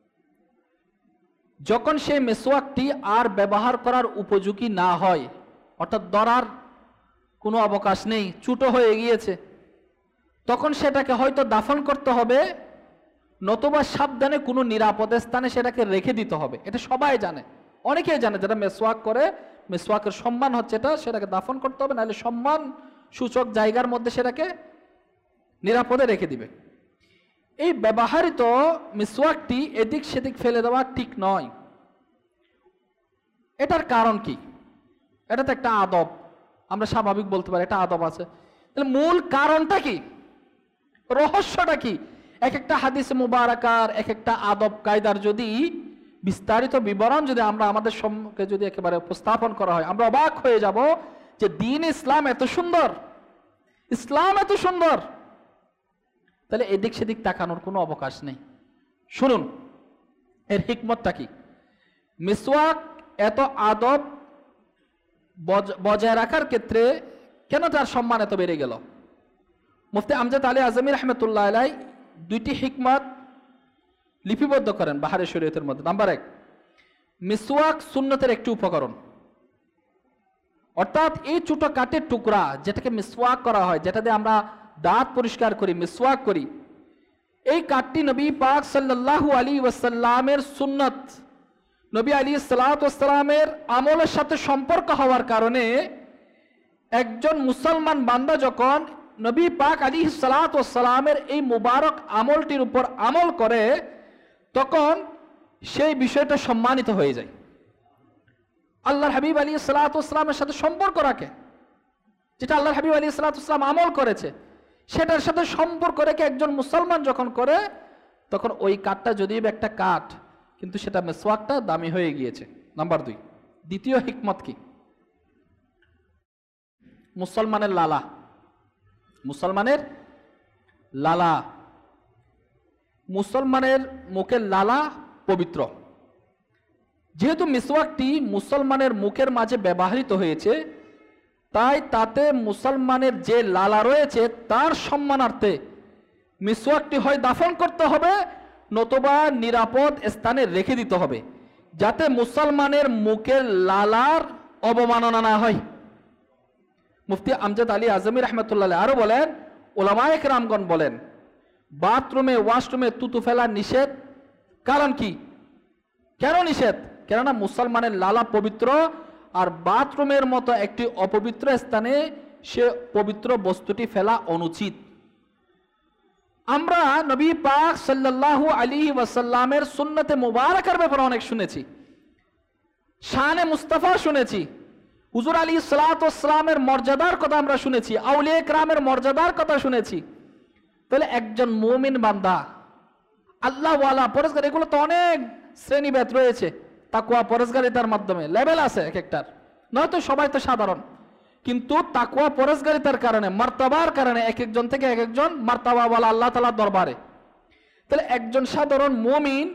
Speaker 3: যখন সেই মিসওয়াকটি আর ব্যবহার করার উপযোগী না হয়, অর্থাৎ ধরার কোনো অবকাশ নেই, ছোট হয়ে গিয়েছে, তখন সেটাকে হয়তো দাফন করতে হবে, নতুবা সাবধানে কোনো নিরাপদ স্থানে সেটাকে রেখে দিতে হবে। এটা সবাই জানে, অনেকেই জানে, যারা মিসওয়াক করে, মিসওয়াকের সম্মান হচ্ছে এটা, সেটাকে দাফন করতে হবে, নাহলে সম্মান সূচক জায়গার মধ্যে সেটাকে নিরাপদে রেখে দিবে। এই ব্যবহৃত মিসওয়াকটি এদিক সেদিক ফেলে দেওয়া ঠিক নয়। এটার কারণ কি? এটা তো একটা আদব, আমরা স্বাভাবিক বলতে পারি এটা আদব আছে। তাহলে মূল কারণটা কি, রহস্যটা কি? এক একটা হাদিসে মুবারাকার, এক একটা আদব কায়দার যদি বিস্তারিত বিবরণ যদি আমরা আমাদের সম্মুখে যদি একেবারে উপস্থাপন করা হয়, আমরা অবাক হয়ে যাব যে দ্বীন ইসলাম এত সুন্দর, ইসলাম এত সুন্দর, তাহলে এদিক সেদিক তাকানোর কোনো অবকাশ নেই। শুনুন এর হিকমতটা কি। মিসওয়াক এত আদব বজায় রাখার ক্ষেত্রে কেন তার সম্মান এত বেড়ে গেল? মুফতি আমজাদ আলী আজমি রহমতুল্লাহ আলাই 2টি হিকমত লিপিবদ্ধ করেন বাহারে শরীয়তের মধ্যে। নাম্বার 1, মিসওয়াক সুন্নতের একটি উপকরণ, অর্থাৎ এই ছোট কাঠের টুকরা যেটাকে মিসওয়াক করা হয়, যেটা দিয়ে আমরা দাঁত পরিষ্কার করি, মিসওয়াক করি, এই কাঠটি নবী পাক সাল্লাল্লাহু আলাইহি ওয়াসাল্লামের সুন্নত, নবী আলাইহিস সালাতু ওয়াস সালামের আমলের সাথে সম্পর্ক হওয়ার কারণে একজন মুসলমান বান্দা যখন নবী পাক আলাইহিস সালাতু ওয়াস সালামের এই মুবারক আমলটির উপর আমল করে, তখন সেই বিষয়টা সম্মানিত হয়ে যায়। আল্লাহর হাবিব আলাইহিস সালাতু ওয়াস সালামের সাথে সম্পর্ক রাখে, যেটা আল্লাহর হাবিব আলাইহিস সালাতু ওয়াস সালাম আমল করেছে সেটার সাথে সম্পর্ক রেখে একজন মুসলমান যখন করে, তখন ওই কাঠটা যদিও একটা কাঠ, কিন্তু সেটা মিসওয়াকটা দামি হয়ে গিয়েছে। নাম্বার 2, দ্বিতীয় হিকমত কি? মুসলমানের লালা, মুসলমানের লালা, মুসলমানের মুখের লালা পবিত্র। যেহেতু মিসওয়াকটি মুসলমানের মুখের মাঝে ব্যবহৃত হয়েছে, তাই তাতে মুসলমানের যে লালা রয়েছে তার সম্মানার্থে মিসওয়াকটি হয় দাফন করতে হবে, নতুবা নিরাপদ স্থানে রেখে দিতে হবে, যাতে মুসলমানের মুখের লালার অবমাননা না হয়। মুফতি আমজাদ আলী আজমি রহমতুল্লাহ আরো বলেন, উলামায়ে কেরামগণ বলেন, বাথরুমে ওয়াশরুমে তুতু ফেলা নিষেধ। কারণ কি? কেন নিষেধ? কেননা মুসলমানের লালা পবিত্র, আর বাথরুমের মতো একটি অপবিত্র স্থানে সে পবিত্র বস্তুটি ফেলা অনুচিত। আমরা নবী পাক সাল্লাল্লাহু আলাইহি ওয়াসাল্লামের সুন্নতে মুবারাকার ব্যাপারে অনেক শুনেছি। শানে মুস্তাফা শুনেছি, হুজুর আলাইহিস সালাতু ওয়াস সালামের মর্যাদার কথা আমরা শুনেছি, আউলিয়া কেরামের মর্যাদার কথা শুনেছি। তাহলে একজন মুমিন বান্দা আল্লাহ ওয়ালা পরেজগার, এগুলো তো অনেক শ্রেণীভেদ রয়েছে, তাকওয়া পরেজগারিতার মাধ্যমে লেভেল আছে এক একটার, নয়তো সবাই তো সাধারণ, কিন্তু তাকওয়া পরেজগারিতার কারণে মার্তাবার কারণে এক একজন থেকে এক একজন মার্তাবা ওয়ালা আল্লাহ তাআলার দরবারে। তাহলে একজন সাধারণ মুমিন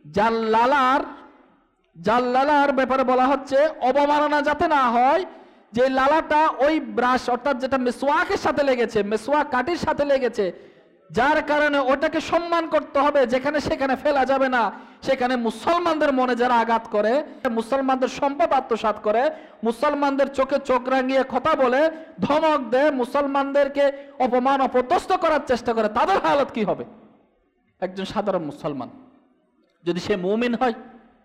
Speaker 3: জাল্লালার ব্যাপারে বলা হচ্ছে অবমাননা যাতে না হয়, যে লালাটা ওই ব্রাশ অর্থাৎ যেটা মেসওয়াকের সাথে লেগেছে, মেসওয়াক কাঠির সাথে লেগেছে, যার কারণে ওটাকে সম্মান করতে হবে, যেখানে সেখানে ফেলা যাবে না। সেখানে মুসলমানদের মনে যারা আঘাত করে, মুসলমানদের সম্পদ আত্মসাৎ করে, মুসলমানদের চোখে চোখ রাঙিয়ে কথা বলে, ধমক দেয়, মুসলমানদেরকে অপমান অপদস্থ করার চেষ্টা করে, তাদের হালত কি হবে? একজন সাধারণ মুসলমান যদি সে মুমিন হয়,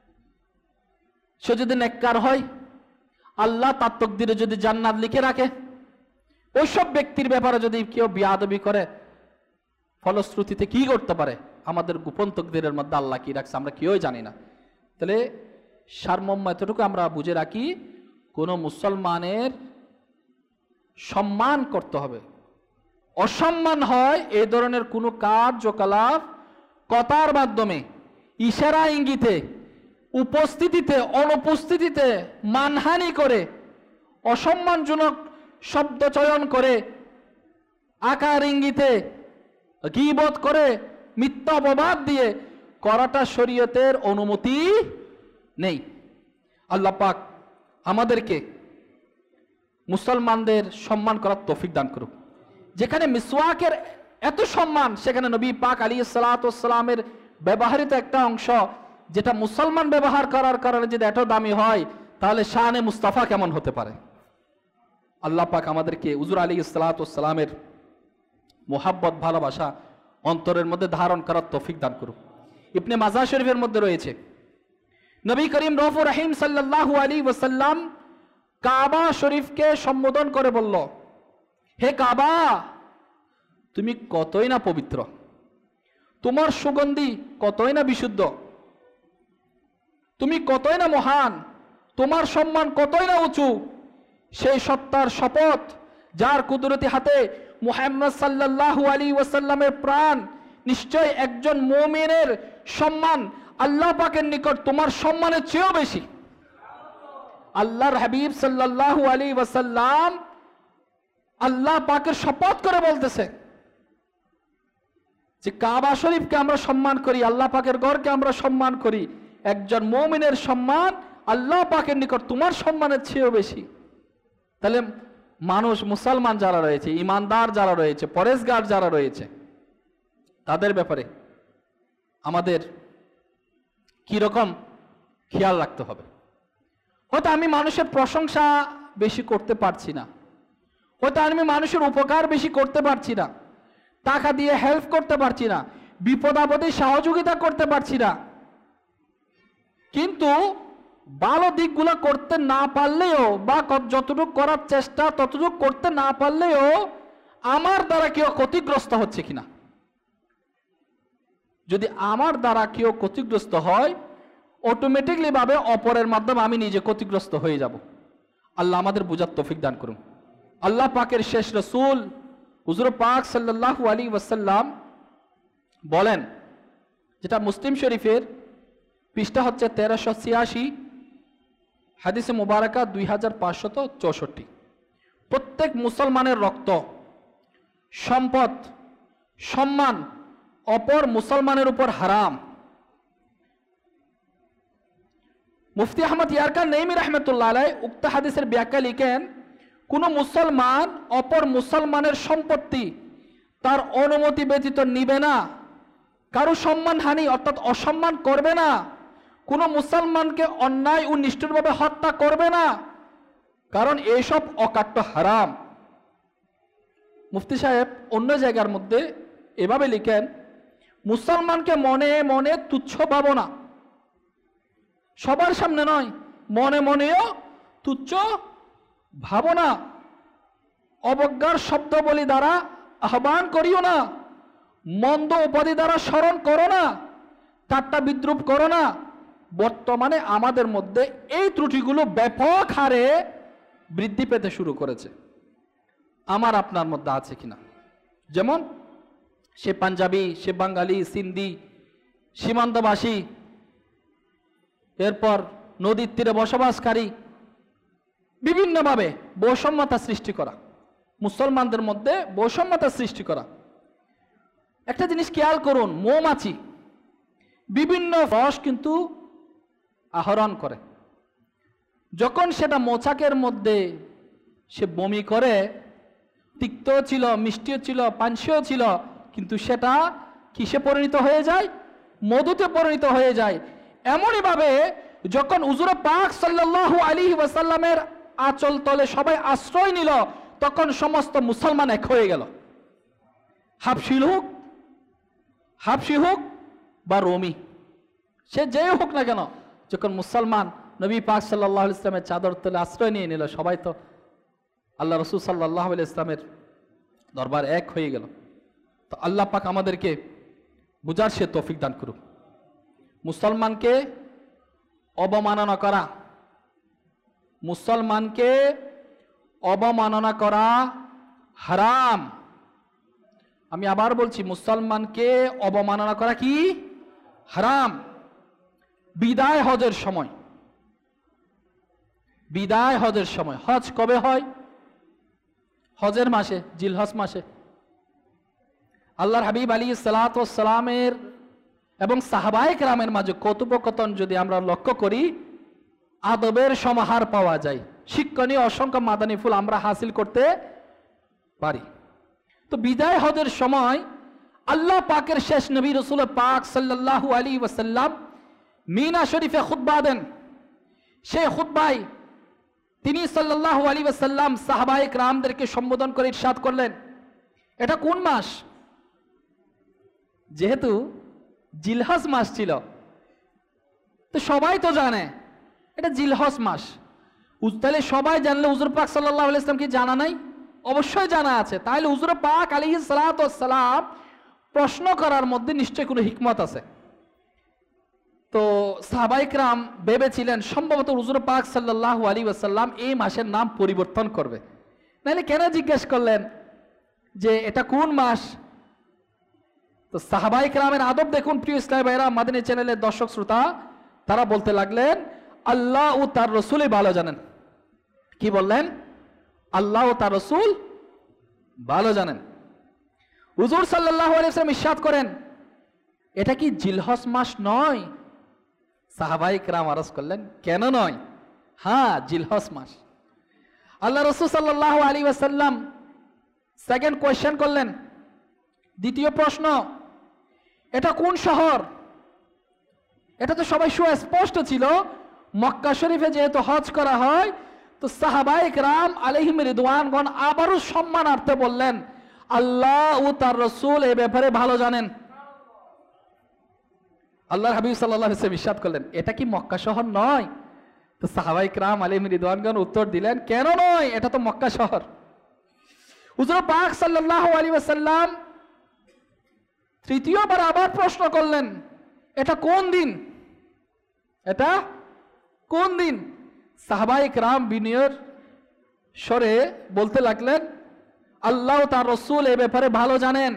Speaker 3: সে যদি নেককার হয়, আল্লাহ তার তাকদীরে যদি জান্নাত লিখে রাখে, ওইসব ব্যক্তির ব্যাপারে যদি কেউ বিয়াদবি করে, ফলশ্রুতিতে কি করতে পারে? আমাদের গোপন তাকদীরের মধ্যে আল্লাহ কি রাখছে আমরা কেউই জানি না। তাহলে সারমর্ম এতটুকু আমরা বুঝে রাখি, কোনো মুসলমানের সম্মান করতে হবে। অসম্মান হয় এই ধরনের কোনো কার্যকলাপ কথার মাধ্যমে, ইশারা ইঙ্গিতে, উপস্থিতিতে অনুপস্থিতিতে মানহানি করে, অসম্মানজনক শব্দ চয়ন করে, আকার ইঙ্গিতে গীবত করে, মিথ্যা অপবাদ দিয়ে করাটা শরীয়তের অনুমতি নেই। আল্লাহ পাক আমাদেরকে মুসলমানদের সম্মান করার তৌফিক দান করুক। যেখানে মিসওয়াকের এত সম্মান, সেখানে নবী পাক আলাইহিস সালাতু ওয়াস সালামের ব্যবহৃত একটা অংশ যেটা মুসলমান ব্যবহার করার কারণে যদি এত দামি হয়, তাহলে শানে মুস্তাফা কেমন হতে পারে? আল্লাহ পাক আমাদেরকে হুজুর আলাইহিস সালাতু ওয়াস সালামের মোহাব্বত ভালোবাসা অন্তরের মধ্যে ধারণ করার তৌফিক দান করুক। ইবনে মাজাহ শরীফের মধ্যে রয়েছে, নবী করিম রউফুর রহিম সাল্লাল্লাহু আলাইহি ওয়াসাল্লাম কাবা শরীফকে সম্বোধন করে বলল, হে কাবা, তুমি কতই না পবিত্র, তোমার সুগন্ধি কতই না বিশুদ্ধ, তুমি কতই না মহান, তোমার সম্মান কতই না উঁচু। সেই সত্তার শপথ যার কুদরতি হাতে মুহাম্মদ সাল্লাল্লাহু আলাইহি ওয়াসাল্লামের প্রাণ, নিশ্চয় একজন মুমিনের সম্মান আল্লাহ পাকের নিকট তোমার সম্মানের চেয়েও বেশি। আল্লাহর হাবিব সাল্লাল্লাহু আলাইহি ওয়াসাল্লাম আল্লাহ পাকের শপথ করে বলতেছে যে কাবা শরীফকে আমরা সম্মান করি, আল্লাহ পাকের ঘরকে আমরা সম্মান করি, একজন মুমিনের সম্মান আল্লাহ পাকের নিকট তোমার সম্মানের চেয়েও বেশি। তাহলে মানুষ, মুসলমান যারা রয়েছে, ইমানদার যারা রয়েছে, পরেজগার যারা রয়েছে, তাদের ব্যাপারে আমাদের কি রকম খেয়াল রাখতে হবে। হয়তো আমি মানুষের প্রশংসা বেশি করতে পারছি না, হয়তো আমি মানুষের উপকার বেশি করতে পারছি না, টাকা দিয়ে হেল্প করতে পারছি না, বিপদ আপদে সহযোগিতা করতে পারছি না, কিন্তু ভালো দিকগুলো করতে না পারলেও বা যতটুকু করার চেষ্টা ততটুকু করতে না পারলেও আমার দ্বারা কেউ ক্ষতিগ্রস্ত হচ্ছে কিনা। যদি আমার দ্বারা কেউ ক্ষতিগ্রস্ত হয়, অটোমেটিকলি ভাবে অপরের মাধ্যমে আমি নিজে ক্ষতিগ্রস্ত হয়ে যাব। আল্লাহ আমাদের বুঝার তৌফিক দান করুন। আল্লাহ পাকের শেষ রসুল হুজুর পাক সাল্লাল্লাহু আলাইহি ওয়াসাল্লাম বলেন, যেটা মুসলিম শরীফের পৃষ্ঠা হচ্ছে 1386, হাদিসে মুবারাকা 2564, প্রত্যেক মুসলমানের রক্ত, সম্পদ, সম্মান অপর মুসলমানের উপর হারাম। মুফতি আহমদ ইয়ারকান নেইমি রাহমাতুল্লাহ আলাইহি উক্ত হাদিসের ব্যাখ্যা লিখেন, কোন মুসলমান অপর মুসলমানের সম্পত্তি তার অনুমতি ব্যতীত নিবে না, কারো সম্মানহানি অর্থাৎ অসম্মান করবে না, কোনো মুসলমানকে অন্যায় ও নিষ্ঠুরভাবে হত্যা করবে না, কারণ এইসব অকাট্য হারাম। মুফতি সাহেব অন্য জায়গার মধ্যে এভাবে লিখেন, মুসলমানকে মনে মনে তুচ্ছ ভাবনা, সবার সামনে নয়, মনে মনেও তুচ্ছ ভাবনা, অবজ্ঞার শব্দ বলি দ্বারা আহ্বান করিও না, মন্দ উপাধি দ্বারা স্মরণ করো না, ঠাট্টা বিদ্রুপ করো না, বর্তমানে আমাদের মধ্যে এই ত্রুটিগুলো ব্যাপক হারে বৃদ্ধি পেতে শুরু করেছে। আমার আপনার মধ্যে আছে কিনা? যেমন সে পাঞ্জাবি, সে বাঙালি, সিন্ধি, সীমান্তবাসী, এরপর নদীর তীরে বসবাসকারী, বিভিন্নভাবে বৈষম্যতা সৃষ্টি করা, মুসলমানদের মধ্যে বৈষম্যতা সৃষ্টি করা। একটা জিনিস খেয়াল করুন, মৌমাছি বিভিন্ন রস কিন্তু আহরণ করে। যখন সেটা মোচাকের মধ্যে সে বমি করে, তিক্তও ছিল, মিষ্টিও ছিল, পানসিও ছিল, কিন্তু সেটা কিসে পরিণত হয়ে যায়? মধুতে পরিণত হয়ে যায়। এমনইভাবে যখন হুজুর পাক সাল্লাল্লাহু আলাইহি ওয়াসাল্লামের আঁচল তলে সবাই আশ্রয় নিল, তখন সমস্ত মুসলমান এক হয়ে গেল। হাবশি হোক বা রোমি, সে যে হোক না কেন, যখন মুসলমান নবী পাক সাল্লাল্লাহু আলাইহি ইসলামের চাদর তলে আশ্রয় নিয়ে নিল, সবাই তো আল্লাহ রসুল সাল্লাল্লাহু আলাইহি ইসলামের দরবার এক হয়ে গেল। তো আল্লাহ পাক আমাদেরকে বুঝার সে তৌফিক দান করুক। মুসলমানকে অবমাননা করা, মুসলমানকে অবমাননা করা হারাম। আমি আবার বলছি, মুসলমানকে অবমাননা করা কি? হারাম। বিদায় হজের সময়, বিদায় হজের সময়, হজ কবে হয়? হজের মাসে, জিলহজ মাসে। আল্লাহর হাবিব আলাইহিস সালাতু ওয়াস সালামের এবং সাহাবায়ে কেরামের মাঝে কথোপকথন যদি আমরা লক্ষ্য করি, আদবের সমাহার পাওয়া যায়, শিক্ষণীয় অসংখ্য মাদানী ফুল আমরা হাসিল করতে পারি। তো বিদায় হজের সময় আল্লাহ পাকের শেষ নবী রাসূল পাক সাল্লাল্লাহু আলাইহি ওয়াসাল্লাম মিনা শরীফে খুতবা দেন। সেই খুতবায় তিনি সাল্লাল্লাহু আলাইহি ওয়াসাল্লাম সাহাবায়ে কেরামদেরকে সম্বোধন করে ইরশাদ করলেন, এটা কোন মাস? যেহেতু জিলহজ মাস ছিল, তো সবাই তো জানে এটা জিলহজ মাস। তাহলে সবাই জানলে হুজুর পাক সাল্লাল্লাহু আলাইহি ওয়াসাল্লাম কি জানা নাই? অবশ্যই জানা আছে। তাহলে হুজুর পাক আলাইহিস সালাতু ওয়াস সালাম প্রশ্ন করার মধ্যে নিশ্চয়ই কোনো হিকমত আছে। তো সাহাবায়ে কেরাম ভেবেছিলেন সম্ভবত হুজুর পাক সাল্লাল্লাহু আলাইহি ওয়াসাল্লাম এই মাসের নাম পরিবর্তন করবে। নাহলে কেন জিজ্ঞেস করলেন যে এটা কোন মাস? তো সাহাবায়ে কেরামের আদব দেখুন প্রিয় ইসলামী ভাইরা, মাদানী চ্যানেলের দর্শক শ্রোতা, তারা বলতে লাগলেন আল্লাহ ও তার রসুলই ভালো জানেন। কি বললেন? আল্লাহ ও তার রসুল ভালো জানেন। হুজুর সাল্লাল্লাহু আলাইহি ওয়াসাল্লাম ইরশাদ করেন, এটা কি জিলহজ মাস নয়? সাহাবায়ে কেরাম আরজ করলেন, কেন নয়? হ্যাঁ, জিলহজ মাস। আল্লাহ রসুল সাল্লাল্লাহু আলাইহি ওয়াসাল্লাম সেকেন্ড কোয়েশ্চেন করলেন, দ্বিতীয় প্রশ্ন, এটা কোন শহর? এটা তো সবাই সুস্পষ্ট ছিল, মক্কা শরীফে যেহেতু হজ করা হয়। তো সাহাবায়ে কেরাম আলাইহিম রিদওয়ানগণ আবারও সম্মানার্থে বললেন, আল্লাহ ও তার রসুল এ ব্যাপারে ভালো জানেন। আল্লাহর হাবিব সাল্লাল্লাহু আলাইহি ওয়াসাল্লাম ইরশাদ করলেন, এটা কি মক্কা শহর নয়? তো সাহাবায়ে কেরাম আলাইহিম রিদওয়ানগণ উত্তর দিলেন, কেন নয়, এটা তো মক্কা শহর। হুজুর পাক সাল্লাল্লাহু আলাইহি ওয়াসাল্লাম তৃতীয়বার আবার প্রশ্ন করলেন, এটা কোন দিন? এটা কোন দিন? সাহাবায়ে কেরাম বিনয়ের স্বরে বলতে লাগলেন, আল্লাহ তার রসুল এ ব্যাপারে ভালো জানেন।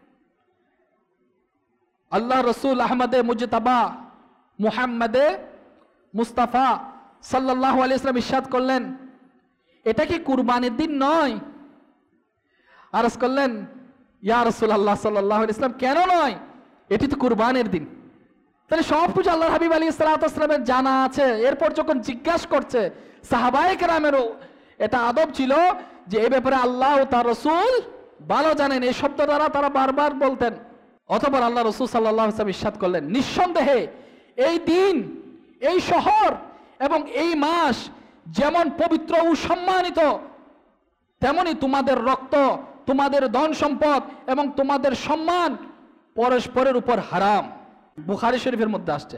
Speaker 3: আল্লাহ রসুল আহমদে মুজতাবা মুহাম্মদে মুস্তাফা সাল্লাল্লাহু আলাইহি ওয়াসাল্লাম ইরশাদ করলেন, এটা কি কুরবানির দিন নয়? আরজ করলেন, ইয়া রাসূলুল্লাহ সাল্লাল্লাহু আলাইহি ওয়াসাল্লাম, কেন নয়? এটি তো কুরবানির দিন। তাহলে সব কিছু আল্লাহর হাবিব আলাইহিস সালাতু ওয়াস সালামের জানা আছে। এরপর যখন জিজ্ঞাসা করছে, সাহাবায়ে কেরামেরও এটা আদব ছিল যে এই ব্যাপারে আল্লাহ ও তার রসুল ভালো জানেন, এই শব্দ দ্বারা তারা বারবার বলতেন। অতঃপর আল্লাহ রসুল সাল্লাল্লাহু আলাইহি ওয়াসাল্লাম ইরশাদ করলেন, নিঃসন্দেহে এই দিন, এই শহর এবং এই মাস যেমন পবিত্র ও সম্মানিত, তেমনি তোমাদের রক্ত, তোমাদের ধন সম্পদ এবং তোমাদের সম্মান পরস্পরের উপর হারাম। বুখারী শরীফের মধ্যে আসছে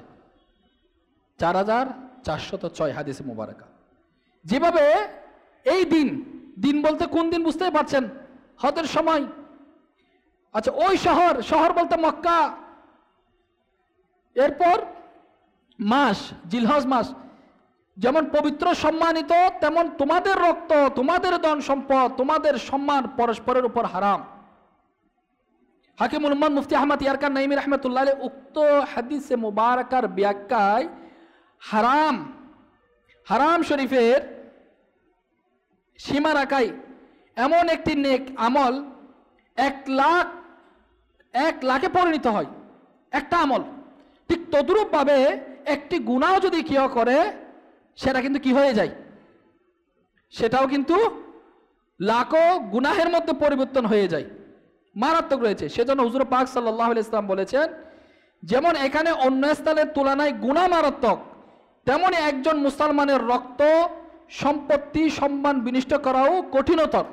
Speaker 3: 4406 হাদিসে মুবারাকা। যেভাবে এই দিন, দিন বলতে কোন দিন বুঝতে পারছেন? হজের সময়। আচ্ছা, ওই শহর, শহর বলতে মক্কা। এরপর মাস, জিলহজ মাস যেমন পবিত্র সম্মানিত, তেমন তোমাদের রক্ত, তোমাদের ধন সম্পদ, তোমাদের সম্মান পরস্পরের উপর হারাম। হাকিমুল উম্মাত মুফতি আহমদ ইয়ারকান নাইমি রহমতুল্লাহ আলাইহি উক্ত হাদিসে মুবারাকার ব্যাখ্যায় হারাম শরীফের সীমা রাখাই এমন একটি নেক আমল 1,00,000 পরিণত হয় একটা আমল। ঠিক তদ্রূপ ভাবে একটি গুনাহ যদি কেউ করে সেটা কিন্তু কি হয়ে যায়, সেটাও কিন্তু লাখো গুনাহের মধ্যে পরিবর্তন হয়ে যায়, মারাত্মক রয়েছে। সেজন্য হুজুর পাক সাল্লাল্লাহু আলাইহি ওয়াসাল্লাম বলেছেন, যেমন এখানে অন্য স্থানের তুলনায় গুনাহ মারাত্মক, তেমনি একজন মুসলমানের রক্ত, সম্পত্তি, সম্মান বিনষ্ট করাও কঠিনতর।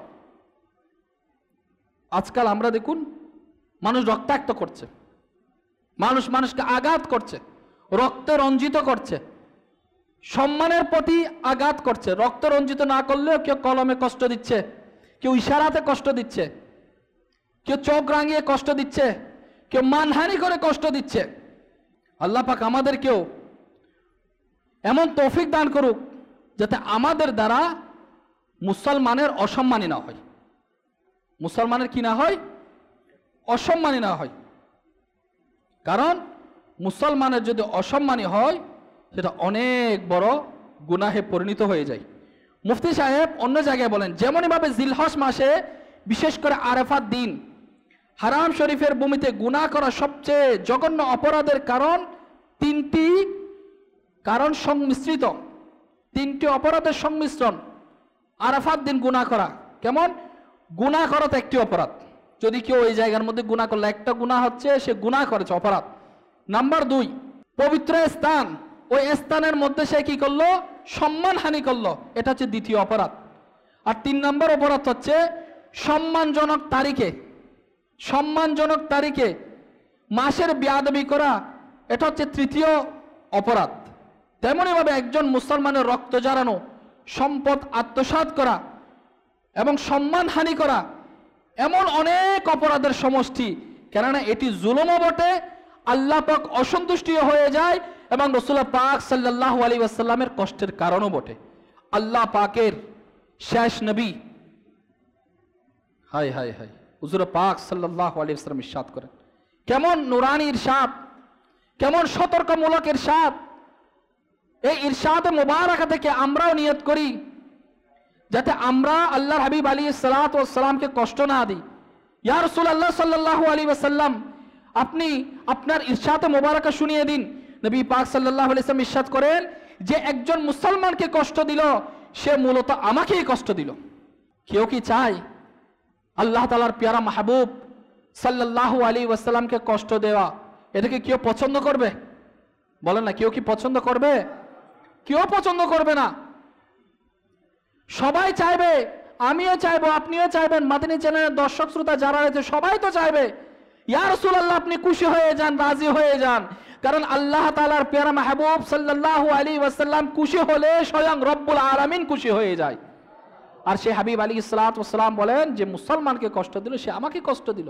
Speaker 3: আজকাল আমরা দেখুন মানুষ রক্তাক্ত করছে, মানুষকে আঘাত করছে, রক্তে রঞ্জিত করছে, সম্মানের প্রতি আঘাত করছে। রক্ত রঞ্জিত না করলেও কেউ কলমে কষ্ট দিচ্ছে, কেউ ইশারাতে কষ্ট দিচ্ছে, কেউ চোখ রাঙিয়ে কষ্ট দিচ্ছে, কেউ মানহানি করে কষ্ট দিচ্ছে। আল্লাহ পাক আমাদেরকেও এমন তৌফিক দান করুক যাতে আমাদের দ্বারা মুসলমানের অসম্মানী না হয়, মুসলমানের কি না হয়, অসম্মানী না হয়। কারণ মুসলমানের যদি অসম্মানী হয় সেটা অনেক বড় গুনাহে পরিণত হয়ে যায়। মুফতি সাহেব অন্য জায়গায় বলেন, যেমনইভাবে জিলহজ মাসে বিশেষ করে আরাফাত দিন হারাম শরীফের ভূমিতে গুনাহ করা সবচেয়ে জঘন্য অপরাধের কারণ, তিনটি কারণ সংমিশ্রিত, তিনটি অপরাধের সংমিশ্রণ। আরাফাত দিন গুনাহ করা, কেমন গুনাহ করা তো একটি অপরাধ, যদি কেউ ওই জায়গার মধ্যে গুনাহ করলে একটা গুনাহ হচ্ছে সে গুনাহ করেছে, অপরাধ। নাম্বার 2, পবিত্র স্থান, ওই স্থানের মধ্যে সে কি করলো, সম্মান হানি করলো, এটা হচ্ছে দ্বিতীয় অপরাধ। আর 3 নম্বর অপরাধ হচ্ছে সম্মানজনক তারিখে মাসের বেয়াদবি করা, এটা হচ্ছে তৃতীয় অপরাধ। তেমনইভাবে একজন মুসলমানের রক্ত ঝরানো, সম্পদ আত্মসাৎ করা এবং সম্মান হানি করা এমন অনেক অপরাধের সমষ্টি। কেননা এটি জুলুমও বটে, আল্লাহ পাক অসন্তুষ্টি হয়ে যায় এবং রাসূলুল্লাহ পাক সাল্লাল্লাহু আলাইহি ওয়াসাল্লামের কষ্টের কারণও বটে। আল্লাহ পাকের শেষ নবী হুজুর পাক সাল্লাল্লাহু আলাইহি ওয়াসাল্লাম ইরশাদ করেন, কেমন নুরানি ইরশাদ, কেমন সতর্কমূলক ইরশাদ। এই ইরশাদে মুবারাকা থেকে আমরাও নিয়ত করি যাতে আমরা আল্লাহর হাবিব আলাইহিস সালাতু ওয়াস সালামকে কষ্ট না দিই। ইয়া রাসূলুল্লাহ সাল্লাল্লাহু আলাইহি ওয়াসাল্লাম, আপনি আপনার ইরশাদে মুবারাকা শুনিয়ে দিন। নবী পাক সাল্লাল্লাহু আলাইহি ওয়াসাল্লাম ইরশাদ করেন যে একজন মুসলমানকে কষ্ট দিল সে মূলত আমাকেই কষ্ট দিল। কেউ কি চায় আল্লাহ তাআলার প্যারা মাহবুব সাল্লাল্লাহু আলাইহি ওয়াসাল্লামকে কষ্ট দেওয়া? এটাকে কেউ পছন্দ করবে? বলেন না, কেউ কি পছন্দ করবে? কেউ পছন্দ করবে না। সবাই চাইবে, আমিও চাইবো, আপনিও চাইবেন, মাদানী চ্যানেলের দর্শক শ্রোতা যারা রয়েছে সবাই তো চাইবে ইয়া রাসূলুল্লাহ আপনি খুশি হয়ে যান, রাজি হয়ে যান। কারণ আল্লাহ তাআলার প্যারা মাহবুব সাল্লাল্লাহু আলাইহি ওয়াসাল্লাম খুশি হলে স্বয়ং রব্বুল আলামিন খুশি হয়ে যায়। আর সে হাবিব আলাইহিস সালাতু ওয়াস সালাম বলেন যে মুসলমানকে কষ্ট দিল সে আমাকে কষ্ট দিল।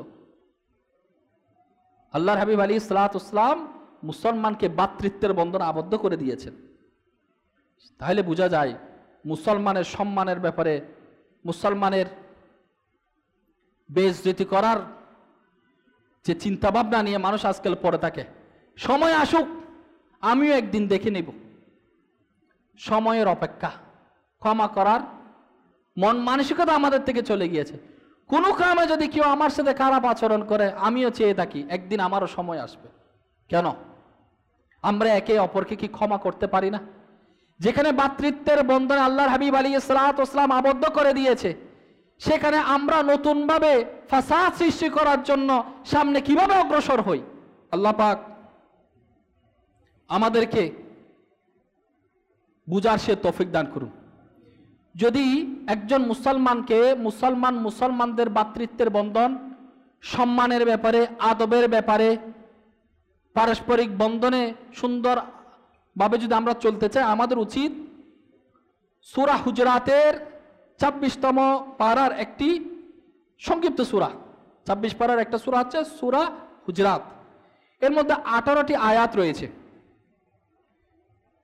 Speaker 3: আল্লাহর হাবিব আলাইহিস সালাতু ওয়াস সালাম মুসলমানকে ভ্রাতৃত্বের বন্ধনে আবদ্ধ করে দিয়েছেন। তাহলে বোঝা যায় মুসলমানের সম্মানের ব্যাপারে, মুসলমানের বেইজ্জতি করার যে চিন্তা ভাবনা নিয়ে মানুষ আজকাল পড়ে থাকে। সময় আসুক, আমিও একদিন দেখে নেব। সময়ের অপেক্ষা, ক্ষমা করার মন মানসিকতা আমাদের থেকে চলে গিয়েছে। কোনো কামে যদি কেউ আমার সাথে খারাপ আচরণ করে আমিও চেয়ে থাকি একদিন আমারও সময় আসবে। কেন আমরা একে অপরকে কি ক্ষমা করতে পারি না? যেখানে ভ্রাতৃত্বের বন্ধনে আল্লাহর হাবিব আলাইহিস সালাতু ওয়াস সালাম আবদ্ধ করে দিয়েছে, সেখানে আমরা নতুনভাবে ফাসাদ সৃষ্টি করার জন্য সামনে কিভাবে অগ্রসর হই? আল্লাহ পাক আমাদেরকে বুঝার সে তৌফিক দান করুন। যদি একজন মুসলমানকে মুসলমানদের ভ্রাতৃত্বের বন্ধন, সম্মানের ব্যাপারে, আদবের ব্যাপারে, পারস্পরিক বন্ধনে সুন্দরভাবে যদি আমরা চলতে চাই, আমাদের উচিত সূরা হুজরাতের 26তম পারার একটি সংক্ষিপ্ত সূরা, 26 পারার একটা সূরা হচ্ছে সূরা হুজরাত। এর মধ্যে 18টি আয়াত রয়েছে।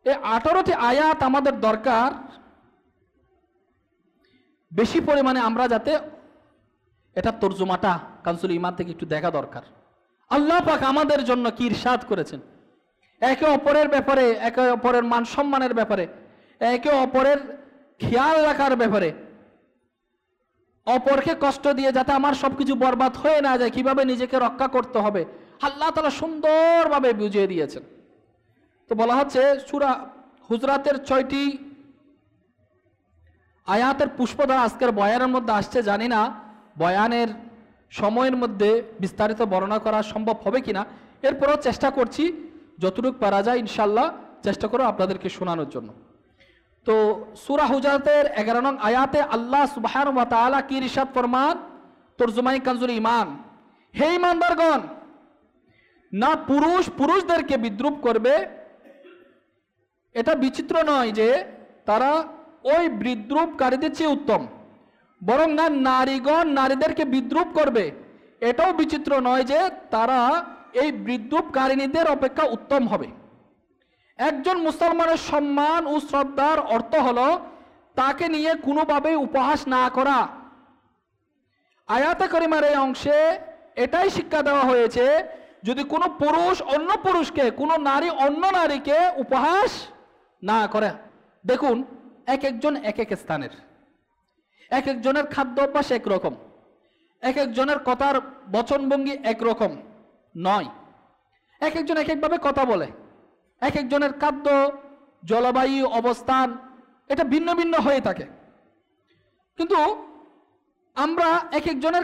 Speaker 3: এই 18টি আয়াত আমাদের দরকার বেশি পরিমাণে আমরা যাতে এটা তর্জমাটা কানসুল ঈমান থেকে একটু দেখা দরকার। আল্লাহ পাক আমাদের জন্য কি ইরশাদ করেছেন একে অপরের ব্যাপারে, একে অপরের মান সম্মানের ব্যাপারে, একে অপরের খেয়াল রাখার ব্যাপারে, অপরকে কষ্ট দিয়ে যাতে আমার সবকিছু বরবাদ হয়ে না যায় কিভাবে নিজেকে রক্ষা করতে হবে আল্লাহ তাআলা সুন্দরভাবে বুঝিয়ে দিয়েছেন। তো বলা হচ্ছে সূরা হুজরাতের 6টি আয়াতের পুষ্পধারা আজকের বয়ানের মধ্যে আসছে। জানি না বয়ানের সময়ের মধ্যে বিস্তারিত বর্ণনা করা সম্ভব হবে কিনা, এরপরও চেষ্টা করছি যতটুকু পারা যায় ইনশাল্লাহ চেষ্টা করো আপনাদেরকে শোনানোর জন্য। তো সূরা হুজরাতের 11 নং আয়াতে আল্লাহ সুবহানাহু ওয়া তাআলা কি ইরশাদ ফরমান, তরজমায়ে কানজুল ঈমান, হে ঈমানদারগণ, না পুরুষ পুরুষদেরকে বিদ্রুপ করবে। এটা বিচিত্র নয় যে তারা ওই বিদ্রুপকারীদের চেয়ে উত্তম, বরং না নারীগণ নারীদেরকে বিদ্রুপ করবে, এটাও বিচিত্র নয় যে তারা এই বিদ্রুপকারিণীদের অপেক্ষা উত্তম হবে। একজন মুসলমানের সম্মান ও শ্রদ্ধার অর্থ হলো তাকে নিয়ে কোনোভাবেই উপহাস না করা। আয়াতে কারিমার এই অংশে এটাই শিক্ষা দেওয়া হয়েছে, যদি কোনো পুরুষ অন্য পুরুষকে, কোনো নারী অন্য নারীকে উপহাস না করে। দেখুন এক একজন এক এক স্থানের, এক একজনের খাদ্য অভ্যাস একরকম, এক একজনের কথার বচনভঙ্গি একরকম নয়, এক একজন এক একভাবে কথা বলে, এক একজনের খাদ্য জলবায়ু অবস্থান এটা ভিন্ন ভিন্ন হয়ে থাকে। কিন্তু আমরা এক একজনের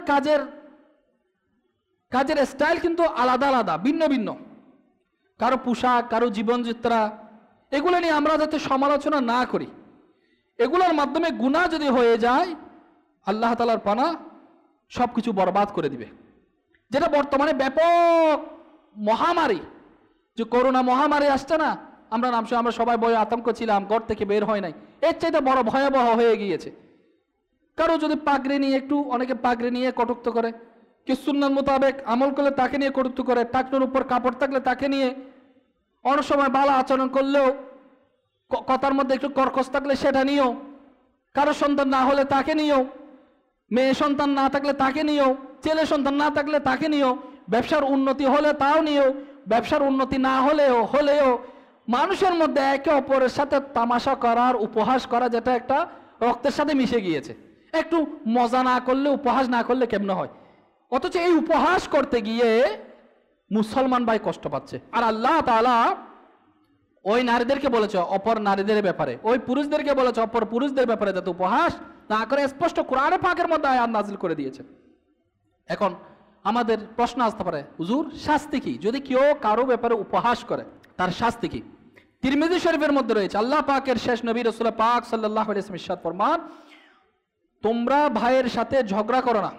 Speaker 3: কাজের স্টাইল কিন্তু আলাদা আলাদা, ভিন্ন ভিন্ন, কারো পোশাক, কারো জীবনযাত্রা, এগুলো নিয়ে আমরা যাতে সমালোচনা না করি। এগুলোর মাধ্যমে গুনাহ যদি হয়ে যায় আল্লাহ তাআলার পানা সব কিছু বরবাদ করে দিবে। যেটা বর্তমানে ব্যাপক মহামারী, যে করোনা মহামারী আসছে না, আমরা নাম শুনে আমরা সবাই ভয়ে আতঙ্ক ছিলাম, ঘর থেকে বের হয় নাই, এর চাইতে বড় ভয়াবহ হয়ে গিয়েছে। কারো যদি পাগড়ি নিয়ে একটু, অনেকে পাগড়ি নিয়ে কটূক্ত করে, কেউ সুন্নাত মোতাবেক আমল করলে তাকে নিয়ে কটূক্ত করে, টাকনোর উপর কাপড় থাকলে তাকে নিয়ে, অনেক সময় ভালো আচরণ করলেও কথার মধ্যে একটু কর্কশ থাকলে সেটা নিয়েও, কারো সন্তান না হলে তাকে নিয়েও, মেয়ে সন্তান না থাকলে তাকে নিয়েও, ছেলে সন্তান না থাকলে তাকে নিয়েও, ব্যবসার উন্নতি হলে তাও নিয়েও, ব্যবসার উন্নতি না হলেও মানুষের মধ্যে একে অপরের সাথে তামাশা করার, উপহাস করা, যেটা একটা রক্তের সাথে মিশে গিয়েছে। একটু মজা না করলে, উপহাস না করলে কেমনে হয়? অথচ এই উপহাস করতে গিয়ে মুসলমান ভাই কষ্ট পাচ্ছে। আর আল্লাহ তাআলা ওই নারীদেরকে বলেছে অপর নারীদের ব্যাপারে, ওই পুরুষদেরকে বলেছে অপর পুরুষদের ব্যাপারে যাতে উপহাস না করে স্পষ্ট কোরআনে পাকের মধ্যে আয়াত নাজিল করে দিয়েছে। এখন আমাদের প্রশ্ন আসতে পারে, হুজুর শাস্তি কি যদি কেউ কারো ব্যাপারে উপহাস করে, তার শাস্তি কি? তিরমিজি শরীফের মধ্যে রয়েছে, আল্লাহ পাকের শেষ নবী রাসূল পাক সাল্লাল্লাহু আলাইহি ওয়াসাল্লাম ইরশাদ ফরমান, তোমরা ভাইয়ের সাথে ঝগড়া করো না,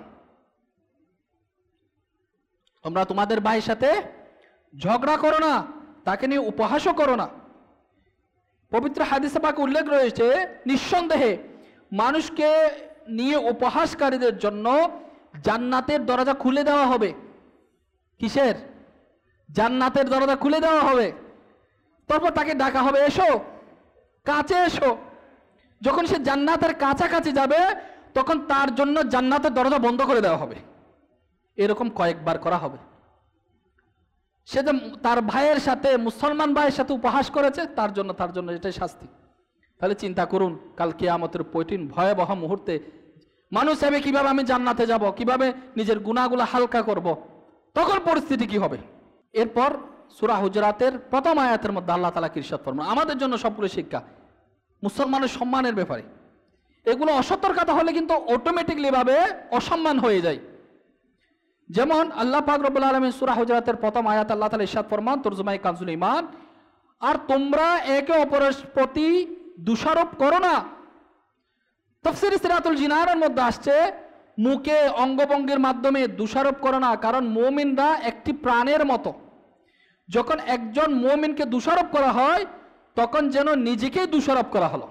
Speaker 3: তোমরা তোমাদের ভাইয়ের সাথে ঝগড়া করো না, তাকে নিয়ে উপহাসও করো না। পবিত্র হাদিসে পাকে উল্লেখ রয়েছে, নিঃসন্দেহে মানুষকে নিয়ে উপহাসকারীদের জন্য জান্নাতের দরজা খুলে দেওয়া হবে। কিসের? জান্নাতের দরজা খুলে দেওয়া হবে। তারপর তাকে ডাকা হবে, এসো, কাছে এসো। যখন সে জান্নাতের কাছাকাছি যাবে তখন তার জন্য জান্নাতের দরজা বন্ধ করে দেওয়া হবে। এরকম কয়েকবার করা হবে। সে যে তার ভাইয়ের সাথে, মুসলমান ভাইয়ের সাথে উপহাস করেছে, তার জন্য এটাই শাস্তি। তাহলে চিন্তা করুন, কাল কিয়ামতের কঠিন ভয়াবহ মুহূর্তে মানুষ চাইবে কিভাবে আমি জান্নাতে যাব, কিভাবে নিজের গুনাহগুলো হালকা করব, তখন পরিস্থিতি কি হবে? এরপর সূরা হুজরাতের প্রথম আয়াতের মধ্যে আল্লাহ তাআলা ইরশাদ ফরমান, আমাদের জন্য সবগুলো শিক্ষা মুসলমানের সম্মানের ব্যাপারে। এগুলো অসতর্কতা হলে কিন্তু অটোমেটিকলি ভাবে অসম্মান হয়ে যায়। যেমন আল্লাহ পাক রব্বুল আলামিন সূরা হুজরাতের প্রথম আয়াত আল্লাহ তাআলা ইরশাদ ফরমান, তরজমায়ে কানজুল ঈমান, আর তোমরা একে অপরের প্রতি দোষারোপ করো না। তাফসীর সিরাতুল জিনারের মধ্যে আসছে, মুখে অঙ্গভঙ্গির মাধ্যমে দোষারোপ করো না, কারণ মুমিনরা একটি প্রাণের মতো। যখন একজন মুমিনকে দোষারোপ করা হয় তখন যেন নিজেকেই দোষারোপ করা হলো।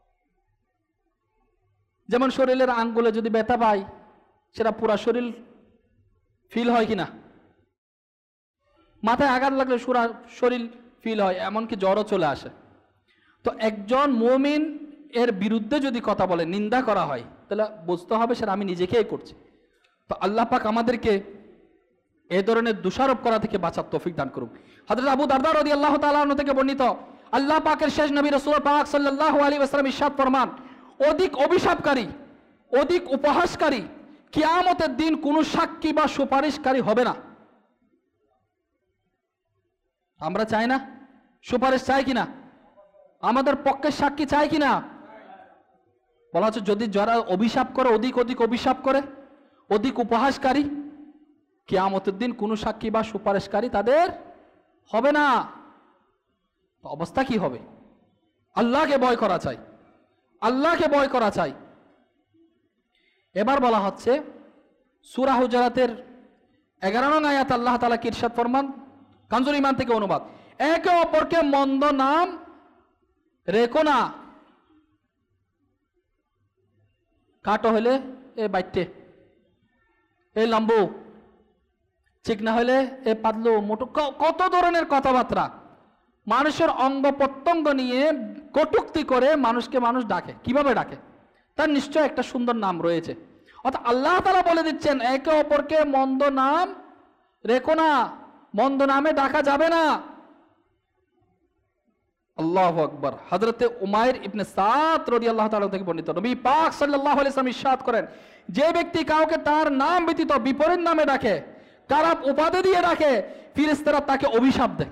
Speaker 3: যেমন শরীরের আঙ্গুলে যদি ব্যথা পাই, সেটা পুরা শরীর ফিল হয় কিনা? মাথায় আঘাত লাগলে পুরা শরীর ফিল হয়, এমনকি জ্বরও চলে আসে। তো একজন মুমিন এর বিরুদ্ধে যদি কথা বলে, নিন্দা করা হয়, তাহলে বুঝতে হবে সেটা আমি নিজেকেই করছি। তো আল্লাহ পাক আমাদেরকে এই ধরনের দোষারোপ করা থেকে বাঁচার তৌফিক দান করুন। হযরত আবু দারদা রাদিয়াল্লাহু তাআলা আনহু থেকে বর্ণিত, আল্লাহ পাকের শেষ নবী রাসূল পাক সাল্লাল্লাহু আলাইহি ওয়াসাল্লাম ইরশাদ ফরমান, অধিক অভিশাপকারী, অধিক উপহাসকারী কিয়ামতের দিন কোনো সাক্ষী বা সুপারিশকারী হবে না। আমরা চাই না? সুপারিশ চাই কিনা? আমাদের পক্ষে সাক্ষী চাই কিনা? বলা হচ্ছে যদি যারা অভিশাপ করে, অধিক অধিক অভিশাপ করে, অধিক উপহাসকারী, কিয়ামতের দিন কোনো সাক্ষী বা সুপারিশকারী তাদের হবে না। অবস্থা কি হবে? আল্লাহকে ভয় করা চাই, আল্লাহকে ভয় করা চাই। এবার বলা হচ্ছে সূরা হুজরাতের 11 নং আয়াত আল্লাহ তাআলা কি ইরশাদ ফরমান, কানজুল ঈমান থেকে অনুবাদ, একে অপরকে মন্দ নাম রেখো না। কাটো হলে এ বাইটে, এ লম্বু, ঠিক না হলে এ পাতলু, মোটু, কত ধরনের কথাবার্তা মানুষের অঙ্গ প্রত্যঙ্গ নিয়ে কটূক্তি করে মানুষকে মানুষ ডাকে। কিভাবে ডাকে? তার নিশ্চয় একটা সুন্দর নাম রয়েছে। অর্থাৎ আল্লাহ তাআলা বলে দিচ্ছেন একে অপরকে মন্দ নাম রেখো না, মন্দ নামে ডাকা যাবে না। আল্লাহু আকবার। হযরতে উমাইর ইবনে সাদ রাদিয়াল্লাহু তাআলা থেকে বর্ণিত, নবী পাক সাল্লাল্লাহু আলাইহি ওয়াসাল্লাম ইরশাদ করেন, যে ব্যক্তি কাউকে তার নাম ব্যতীত বিপরীত নামে ডাকে, খারাপ উপাধি দিয়ে ডাকে, ফেরেশতারা তাকে অভিশাপ দেয়।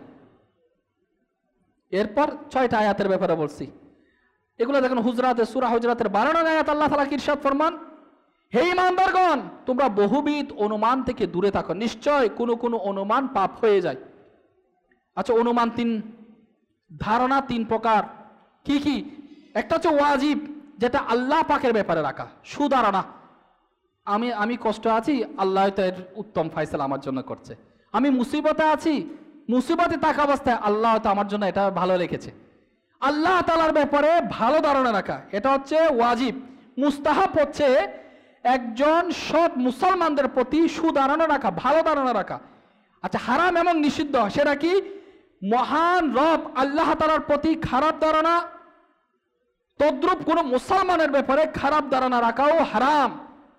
Speaker 3: এরপর 6টা আয়াতের ব্যাপারে বলছি, এগুলো দেখুন হুজরাতের সূরা হুজরাতের 12 নং আয়াত আল্লাহ তাআলা ইরশাদ ফরমান, হে ঈমানদারগণ, তোমরা বহুবিধ অনুমান থেকে দূরে থাকো, নিশ্চয় কোনো কোনো অনুমান পাপ হয়ে যায়। আচ্ছা, অনুমান ধারণা 3 প্রকার। কি কি? একটা হচ্ছে ওয়াজিব, যেটা আল্লাহ পাকের ব্যাপারে রাখা, সুধারণা। আমি কষ্ট আছি, আল্লাহ তো এর উত্তম ফায়সালা আমার জন্য করছে। আমি মুসিবতে আছি, মুসিবতে থাকা অবস্থায় আল্লাহ তো আমার জন্য এটা ভালো রেখেছে। আল্লাহ তাআলার ব্যাপারে ভালো ধারণা রাখা, এটা হচ্ছে ওয়াজিব। মুস্তাহাব হচ্ছে একজন সৎ মুসলমানদের প্রতি সুধারণা রাখা, ভালো ধারণা রাখা। আচ্ছা, হারাম এবং নিষিদ্ধ, সেটা কি? মহান রব আল্লাহ তাআলার প্রতি খারাপ ধারণা, তদ্রূপ কোন মুসলমানের ব্যাপারে খারাপ ধারণা রাখাও হারাম।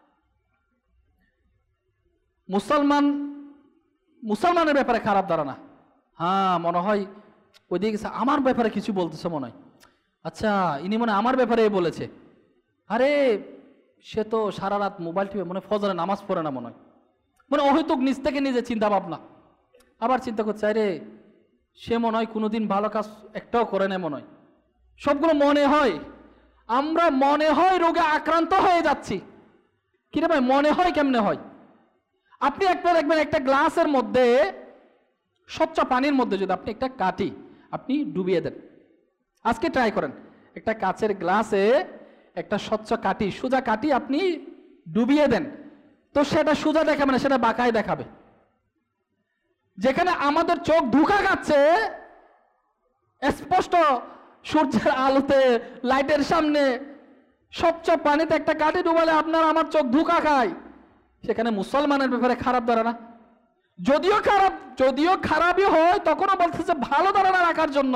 Speaker 3: মুসলমানের ব্যাপারে খারাপ ধারণা, হ্যাঁ মনে হয় ওইদিকে আমার ব্যাপারে কিছু বলতেছে মনে হয়, আচ্ছা ইনি মনে আমার ব্যাপারে বলেছে, আরে সে তো সারা রাত মোবাইল টিপে মনে ফজরে নামাজ পড়ে না, মনে হয় মানে অহেতুক নিজ থেকে নিজে চিন্তা ভাবনা। আবার চিন্তা করছে, আরে সে মনে হয় কোনোদিন ভালো কাজ একটাও করে না, মনে হয়। সবগুলো মনে হয়, আমরা মনে হয় রোগে আক্রান্ত হয়ে যাচ্ছি। কিরে ভাই, মনে হয় কেমনে হয়? আপনি একটা দেখবেন, একটা গ্লাসের মধ্যে, স্বচ্ছ পানির মধ্যে যদি আপনি একটা কাঠি আপনি ডুবিয়ে দেন, আজকে ট্রাই করেন, একটা কাচের গ্লাসে একটা স্বচ্ছ কাঠি, সোজা কাঠি আপনি ডুবিয়ে দেন, তো সেটা সোজা দেখাবে না, সেটা বাঁকায় দেখাবে। যেখানে আমাদের চোখ ধোঁকা খাচ্ছে, স্পষ্ট সূর্যের আলোতে লাইটের সামনে স্বচ্ছ পানিতে একটা কাঠি ডুবালে আপনার আমার চোখ ধোঁকা খায়, সেখানে মুসলমানের ব্যাপারে খারাপ ধারণা, যদিও খারাপই হয় তখনও বলতেছে ভালো ধারণা রাখার জন্য।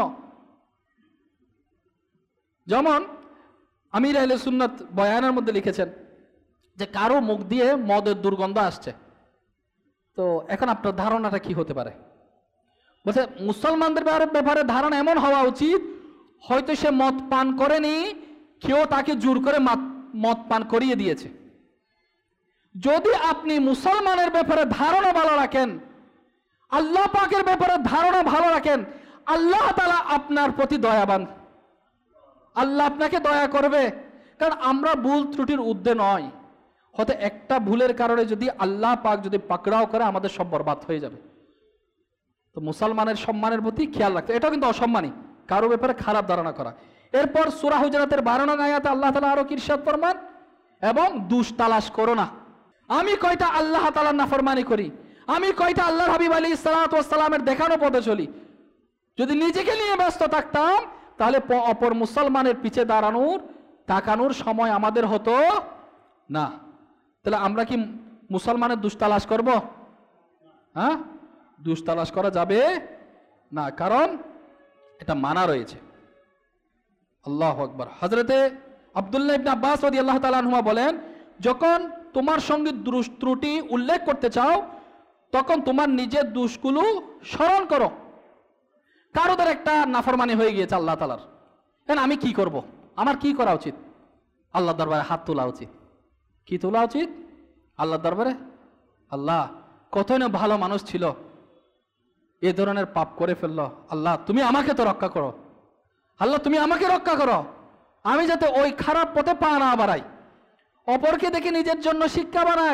Speaker 3: যেমন আমির আহলে সুন্নাত বয়ানের মধ্যে লিখেছেন যে কারো মুখ দিয়ে মদের দুর্গন্ধ আসছে, তো এখন আপনার ধারণাটা কি হতে পারে? বলছে মুসলমানদের ব্যাপারে ধারণা এমন হওয়া উচিত, হয়তো সে মদ পান করেনি, কেউ তাকে জোর করে মদ পান করিয়ে দিয়েছে। যদি আপনি মুসলমানের ব্যাপারে ধারণা ভালো রাখেন, আল্লাহ পাকের ব্যাপারে ধারণা ভালো রাখেন, আল্লাহ তাআলা আপনার প্রতি দয়াবান, আল্লাহ আপনাকে দয়া করবে। কারণ আমরা ভুল ত্রুটির ঊর্ধ্বে নয়, হয়তো একটা ভুলের কারণে যদি আল্লাহ পাক যদি পাকড়াও করে আমাদের সব বরবাদ হয়ে যাবে। তো মুসলমানের সম্মানের প্রতি খেয়াল রাখতে, এটা কিন্তু অসম্মানী, কারো ব্যাপারে খারাপ ধারণা করা। এরপর সূরা হুজরাতের 12 নং আয়াতে আল্লাহ তাআলা আরো কি ইরশাদ ফরমান, এবং দুষ তালাশ করো না। আমি কয়টা আল্লাহ তাআলার নাফরমানি করি, আমি কয়টা আল্লাহর হাবিব আলাইহিস সালাতু ওয়াস সালামের দেখানো পথে চলি। যদি নিজেকে নিয়ে ব্যস্ত থাকতাম, তাহলে অপর মুসলমানের পিছে দাঁড়ানোর তাকানোর সময় আমাদের হতো না। তাহলে আমরা কি মুসলমানের দুষ তালাশ করব? হ্যাঁ, দুষ তালাশ করা যাবে না, কারণ এটা মানা রয়েছে। আল্লাহু আকবার। হযরতে আব্দুল্লাহ ইবনে আব্বাস রাদিয়াল্লাহু তাআলা আনহুমা বলেন, যখন তোমার সঙ্গে দোষ ত্রুটি উল্লেখ করতে চাও তখন তোমার নিজের দোষগুলো স্মরণ করো। কারো দ্বারা একটা নাফরমানি হয়ে গিয়েছে আল্লাহ তাআলার, এখন আমি কি করব, আমার কি করা উচিত? আল্লাহর দরবারে হাত তোলা উচিত। কি তোলা উচিত? আল্লাহর দরবারে, আল্লাহ কতই না ভালো মানুষ ছিল, এ ধরনের পাপ করে ফেললো, আল্লাহ তুমি আমাকে তো রক্ষা করো, আল্লাহ তুমি আমাকে রক্ষা করো, আমি যাতে ওই খারাপ পথে পা না বাড়াই, অপরকে দেখে নিজের জন্য শিক্ষা বানাই।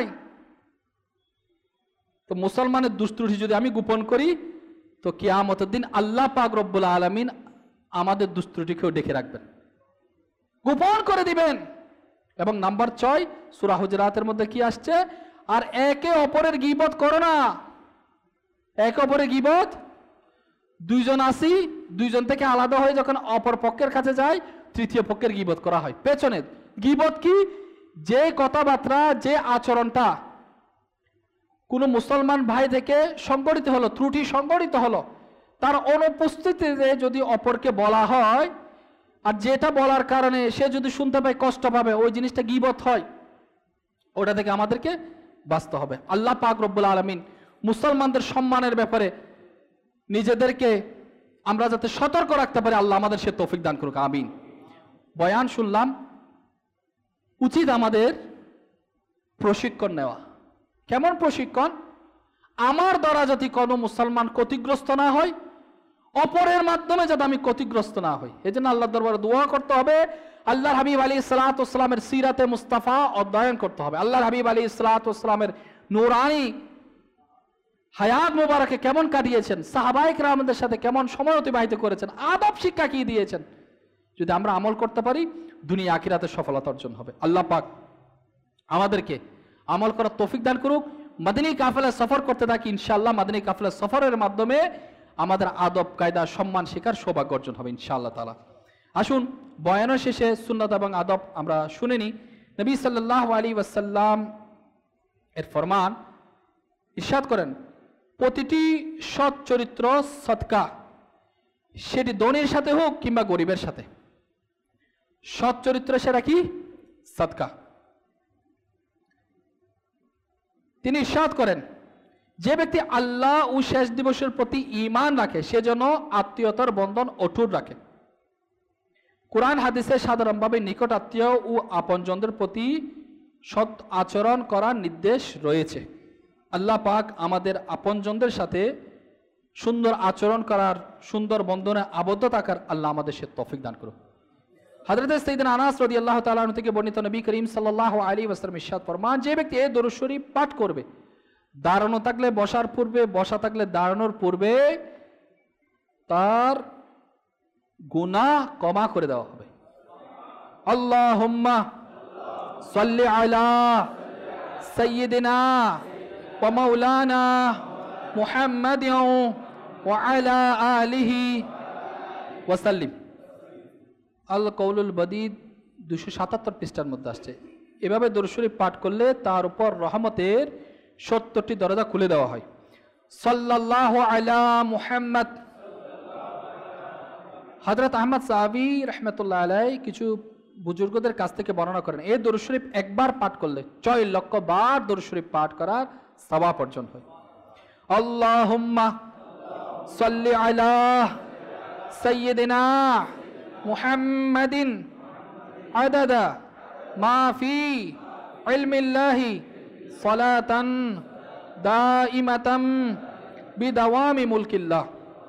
Speaker 3: তো মুসলমানের দুষ্ত্রুটি যদি আমি গোপন করি তো কিয়ামতের দিন আল্লাহ পাক রব্বুল আলামিন আমাদের দুষ্ত্রুটিকেও ডেকে রাখবেন, গোপন করে দিবেন। এবং নাম্বার 6 সূরা হুজুরাতের মধ্যে কি আসছে? আর একে অপরের গীবত করো না। একে অপরের গীবত, দুইজন আসি, দুইজন থেকে আলাদা হয়ে যখন অপর পক্ষের কাছে যায় তৃতীয় পক্ষের গীবত করা হয়। পেছনে গীবত কি? যে কথাবার্তা, যে আচরণটা কোনো মুসলমান ভাই থেকে সংগঠিত হলো, ত্রুটি সংগঠিত হলো, তার অনুপস্থিতিতে যদি অপরকে বলা হয় আর যেটা বলার কারণে সে যদি শুনতে পায় কষ্ট পাবে, ওই জিনিসটা গীবত হয়, ওটা থেকে আমাদেরকে বাঁচতে হবে। আল্লাহ পাক রব্বুল আলামিন মুসলমানদের সম্মানের ব্যাপারে নিজেদেরকে আমরা যাতে সতর্ক রাখতে পারি, আল্লাহ আমাদের সে তৌফিক দান করুক, আমিন। বয়ান শুনলাম, উচিত আমাদের প্রশিক্ষণ নেওয়া। কেমন প্রশিক্ষণ? আমার দ্বারা যাতে কোনো মুসলমান ক্ষতিগ্রস্ত না হয়, অপরের মাধ্যমে যাতে আমি ক্ষতিগ্রস্ত না হই, এই জন্য আল্লাহর দরবারে দোয়া করতে হবে। আল্লাহর হাবিব আলাইহিস সালাতু ওয়াস সালামের সিরাতে মুস্তাফা অধ্যয়ন করতে হবে। আল্লাহর হাবিব আলাইহিস সালাতু ওয়াস সালামের নূরানি হায়াত মুবারকে কেমন কাটিয়েছেন, সাহাবায়ে কেরামদের সাথে কেমন সময় অতিবাহিত করেছেন, আদব শিক্ষা কি দিয়েছেন, যদি আমরা আমল করতে পারি দুনিয়া আখিরাতে সফলতা অর্জন হবে। আল্লাহ পাক আমাদেরকে আমল করার তৌফিক দান করুক। মদিনী কাফেলা সফর করতে থাকি, ইনশাআল্লাহ মদিনী কাফেলা সফরের মাধ্যমে আমাদের আদব কায়দা সম্মান শেখার সৌভাগ্য অর্জন হবে ইনশাআল্লাহ তাআলা। আসুন বয়ানের শেষে সুন্নাত এবং আদব আমরা শুনে নিই। নবী সাল্লাল্লাহু আলাইহি ওয়াসাল্লাম এর ফরমান, ইরশাদ করেন, প্রতিটি সৎ চরিত্র সদকা, সেটি ধনীর সাথে হোক কিংবা গরিবের সাথে। সৎ চরিত্র সেটা কি? সদকা। তিনি ইরশাদ করেন, যে ব্যক্তি আল্লাহ ও শেষ দিবসের প্রতি ঈমান রাখে সে যেন আত্মীয়তার বন্ধন অটুট রাখে। কোরআন হাদিসে সাধারণভাবে নিকট আত্মীয় ও আপনজনদের প্রতি সৎ আচরণ করার নির্দেশ রয়েছে। আল্লাহ পাক আমাদের আপনজনদের সাথে সুন্দর আচরণ করার, সুন্দর বন্ধনে আবদ্ধ থাকার আল্লাহ আমাদের সে তৌফিক দান করুন। হযরত সাইয়েদনা আনাস রাদিয়াল্লাহু তাআলা আনহু থেকে বর্ণিত, নবী করিম সাল্লাল্লাহু আলাইহি ওয়াসাল্লাম ইরশাদ ফরমান, যে ব্যক্তি এই দরুদ শরীফ পাঠ করবে, দাঁড়ানো থাকলে বসার পূর্বে, বসা থাকলে দাঁড়ানোর পূর্বে, তার গুনাহ ক্ষমা করে দেওয়া হবে। আল্লাহুম্মা সাল্লি আলা সাইয়্যিদিনা ওয়া মাওলানা মুহাম্মাদিন ওয়া আলা আলিহি ওয়া সাল্লিম। আল কৌলুল বদীদ 277 পৃষ্ঠার মধ্যে আসছে। এভাবে দরুদ শরীফ পাঠ করলে তার উপর রহমতের 70টি দরজা খুলে দেওয়া হয়। সাল্লাল্লাহু আলা মুহাম্মদ। হযরত আহমদ সাহাবী রাহমাতুল্লাহ আলাইহি কিছু বুজুর্গদের কাছ থেকে বর্ণনা করেন, এই দরুদ শরীফ একবার পাঠ করলে 6 লক্ষ বার দরুদ শরীফ পাঠ করার সওয়াব অর্জন হয়। আল্লাহুম্মা সাল্লি আলা সাইয়্যিদিনা মুহাম্মাদিন আদাদা মা ফি ইলমিল্লাহি সালাতান দাইমাতাম বিদাওয়ামি মুলকিল্লাহ।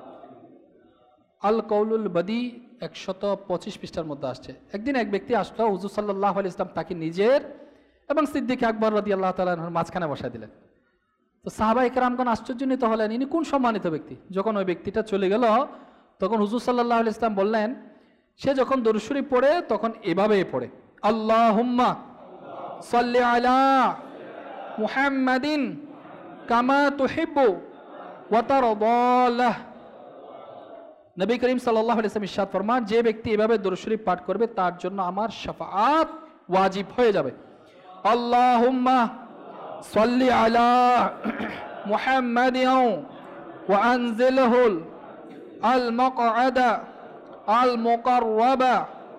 Speaker 3: আল কৌলুল বদী 125 পৃষ্ঠার মধ্যে আসছে। একদিন এক ব্যক্তি আসলো, হুজুর সাল্লাল্লাহু আলাইহি ওয়াসাল্লাম তাকে নিজের এবং সিদ্দিক আকবর রাদিয়াল্লাহু তাআলা আনহুর মাঝখানে বসায় দিলেন। তো সাহাবায়ে কেরামগণ আশ্চর্যান্বিত হলেন, ইনি কোন সম্মানিত ব্যক্তি। যখন ওই ব্যক্তিটা চলে গেল তখন হুজুর সাল্লাল্লাহু আলাইহি ওয়াসাল্লাম বললেন, সে যখন দরুদ শরীফ পড়ে তখন এভাবেই পড়ে, আল্লাহুম্মা সাল্লি আলা মুহাম্মাদিন কামা তুহিব্বু ওয়া তারদা। নবী করিম সাল্লাল্লাহু আলাইহি ওয়াসাল্লাম ইরশাদ ফরমান, যে ব্যক্তি এভাবে দরুদ শরীফ পাঠ করবে তার জন্য আমার শাফাআত ওয়াজিব হয়ে যাবে। আল্লাহুম্মা সাল্লি আলা মুহাম্মাদিন ওয়া আনজিলহুল আল মাকআদা আল মুকাররাবা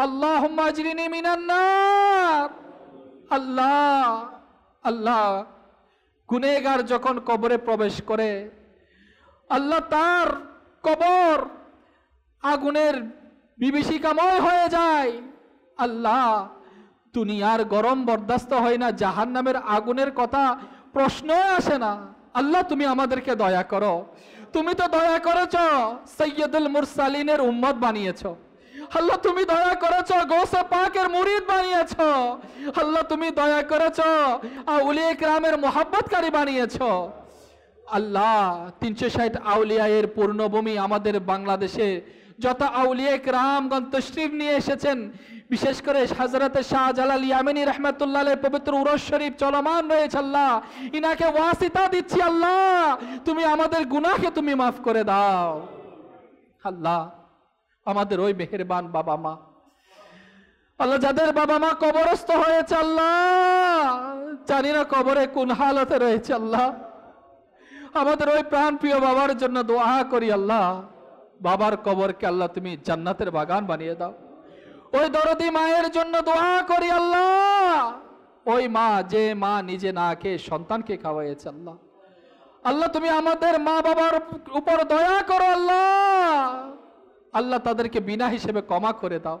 Speaker 3: আল্লাহুম্মা আজরিনি মিনান নার। আল্লাহ আল্লাহ, গুনেহগার যখন কবরে প্রবেশ করে, আল্লাহ তার কবর আগুনের বিভীষিকাময় হয়ে যায়। আল্লাহ, দুনিয়ার গরম বরদাস্ত হয় না, জাহান্নামের আগুনের কথা প্রশ্নই আসে না। আল্লাহ, তুমি আমাদেরকে দয়া করো। তুমি তো দয়া করেছ, সৈয়দুল মুরসালিনের উম্মত বানিয়েছ। আল্লাহ, তুমি দয়া করেছ, গৌসে পাকের মুরিদ বানিয়েছ। আল্লাহ, তুমি দয়া করেছ, আউলিয়া কিরামের মোহাব্বতকারী বানিয়েছ। আল্লাহ, 360 আউলিয়ায়ের পূর্ণভূমি আমাদের বাংলাদেশে যত আউলিয়া কিরামগণ তশরিফ নিয়ে এসেছেন, বিশেষ করে হযরতে শাহজালাল ইয়ামানী রাহমাতুল্লাহ আলাইহির পবিত্র উরস শরীফ চলমান রয়েছে। আল্লাহ, ইনাকে ওয়াসিতা দিচ্ছি। আল্লাহ, তুমি আমাদের গুনাহকে তুমি মাফ করে দাও। আল্লাহ, আমাদের ওই মেহেরবান বাবা মা, আল্লাহ যাদের বাবা মা কবরস্থ হয়েছে, আল্লাহ জানি না কবরে কোন হালতে রয়েছে। আল্লাহ, আমাদের ওই প্রাণ প্রিয় বাবার জন্য দোয়া করি। আল্লাহ, বাবার কবরকে আল্লাহ তুমি জান্নাতের বাগান বানিয়ে দাও। ওই দরদি মায়ের জন্য দোয়া করি। আল্লাহ, ওই মা, যে মা নিজে না খেয়ে সন্তানকে খাওয়াইছে। আল্লাহ আল্লাহ, তুমি আমাদের মা বাবার উপর দয়া করো। আল্লাহ আল্লাহ, তাদেরকে বিনা হিসেবে ক্ষমা করে দাও।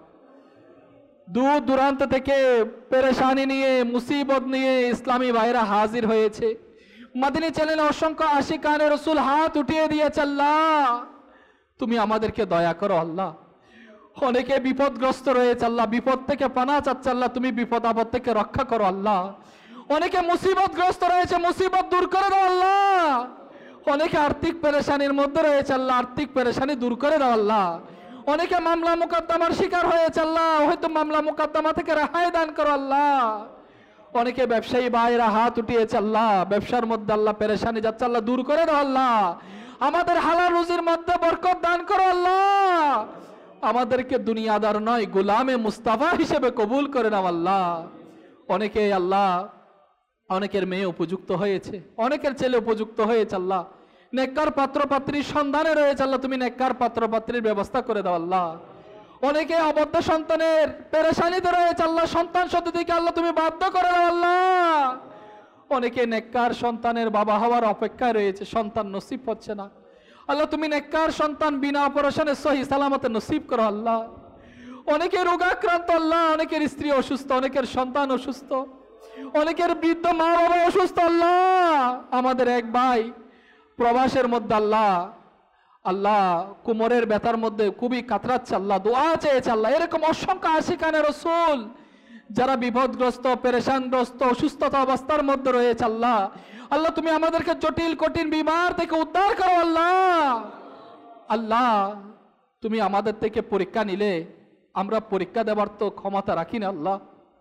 Speaker 3: দূর দূরান্ত থেকে পেরেশানি নিয়ে, মুসিবত নিয়ে ইসলামী ভাইরা হাজির হয়েছে। মাদিনী চ্যানেলে অসংখ্য আশিকানে রসুল হাত উঠিয়ে দিয়েছে। আল্লাহ, তুমি আমাদেরকে দয়া করো। আল্লাহ, অনেকে বিপদগ্রস্ত রয়েছে। আল্লাহ, বিপদ থেকে পানা চাচ্ছে। আল্লাহ, তুমি বিপদ আপদ থেকে রক্ষা করো। আল্লাহ, অনেকে মুসিবতগ্রস্ত রয়েছে, মুসিবত দূর করে দাও। আল্লাহ, অনেকে আর্থিক পেরেশানির মধ্যে রয়েছে। আল্লাহ, আর্থিক পেরেশানি দূর করে দাও। আল্লাহ, অনেকে মামলা মুকদ্দমার শিকার হয়েছে। আল্লাহ, হয়তো মামলা মুকদ্দমা থেকে রেহাই দান করো। আল্লাহ, অনেকে ব্যবসায়ী ভাইরা হাত উঠিয়েছে। আল্লাহ, ব্যবসার মধ্যে আল্লাহ পেরেশানি যাচ্ছে। আল্লাহ, দূর করে দাও। আল্লাহ, আমাদের হালাল রুজির মধ্যে বরকত দান করো। আল্লাহ, আমাদেরকে দুনিয়াদার নয়, গোলামে মুস্তাফা হিসেবে কবুল করে নাও। আল্লাহ, অনেকে আল্লাহ, অনেকের মেয়ে উপযুক্ত হয়েছে, অনেকের ছেলে উপযুক্ত হয়েছে। আল্লাহ, নেককার পাত্র পাত্রীর সন্ধানে রয়েছে। আল্লাহ, তুমি নেককার পাত্র পাত্রীর ব্যবস্থা করে দাও। আল্লাহ, অনেকে অবদ্ধ সন্তানের পেরেশানিতে রয়েছে। আল্লাহ, সন্তান সন্ততিকে আল্লাহ তুমি বাধ্য করে দাও। আল্লাহ, অনেকে নেককার সন্তানের বাবা হওয়ার অপেক্ষায় রয়েছে, সন্তান নসিব হচ্ছে না। আল্লাহ, তুমি নেককার সন্তান বিনা অপারেশনে সহি সালামতে নসিব করো। আল্লাহ, অনেকে রোগাক্রান্ত। আল্লাহ, অনেকের স্ত্রী অসুস্থ, অনেকের সন্তান অসুস্থ, অনেকের বৃদ্ধ মা বাবা অসুস্থ। আল্লাহ, আমাদের এক ভাই প্রবাসের মধ্যে আল্লাহ আল্লাহ কোমরের ব্যথার মধ্যে খুবই কাতরাচ্ছে। আল্লাহ, দোয়া চেয়েছে। আল্লাহ, এরকম অসংখ্য আশিকানে রসুল যারা বিপদগ্রস্ত, পেরেশানগ্রস্ত, অসুস্থতা অবস্থার মধ্যে রয়েছে। আল্লাহ আল্লাহ, তুমি আমাদেরকে জটিল কঠিন বিমার থেকে উদ্ধার করো। আল্লাহ আল্লাহ, তুমি আমাদের থেকে পরীক্ষা নিলে আমরা পরীক্ষা দেবার তো ক্ষমতা রাখি না। আল্লাহ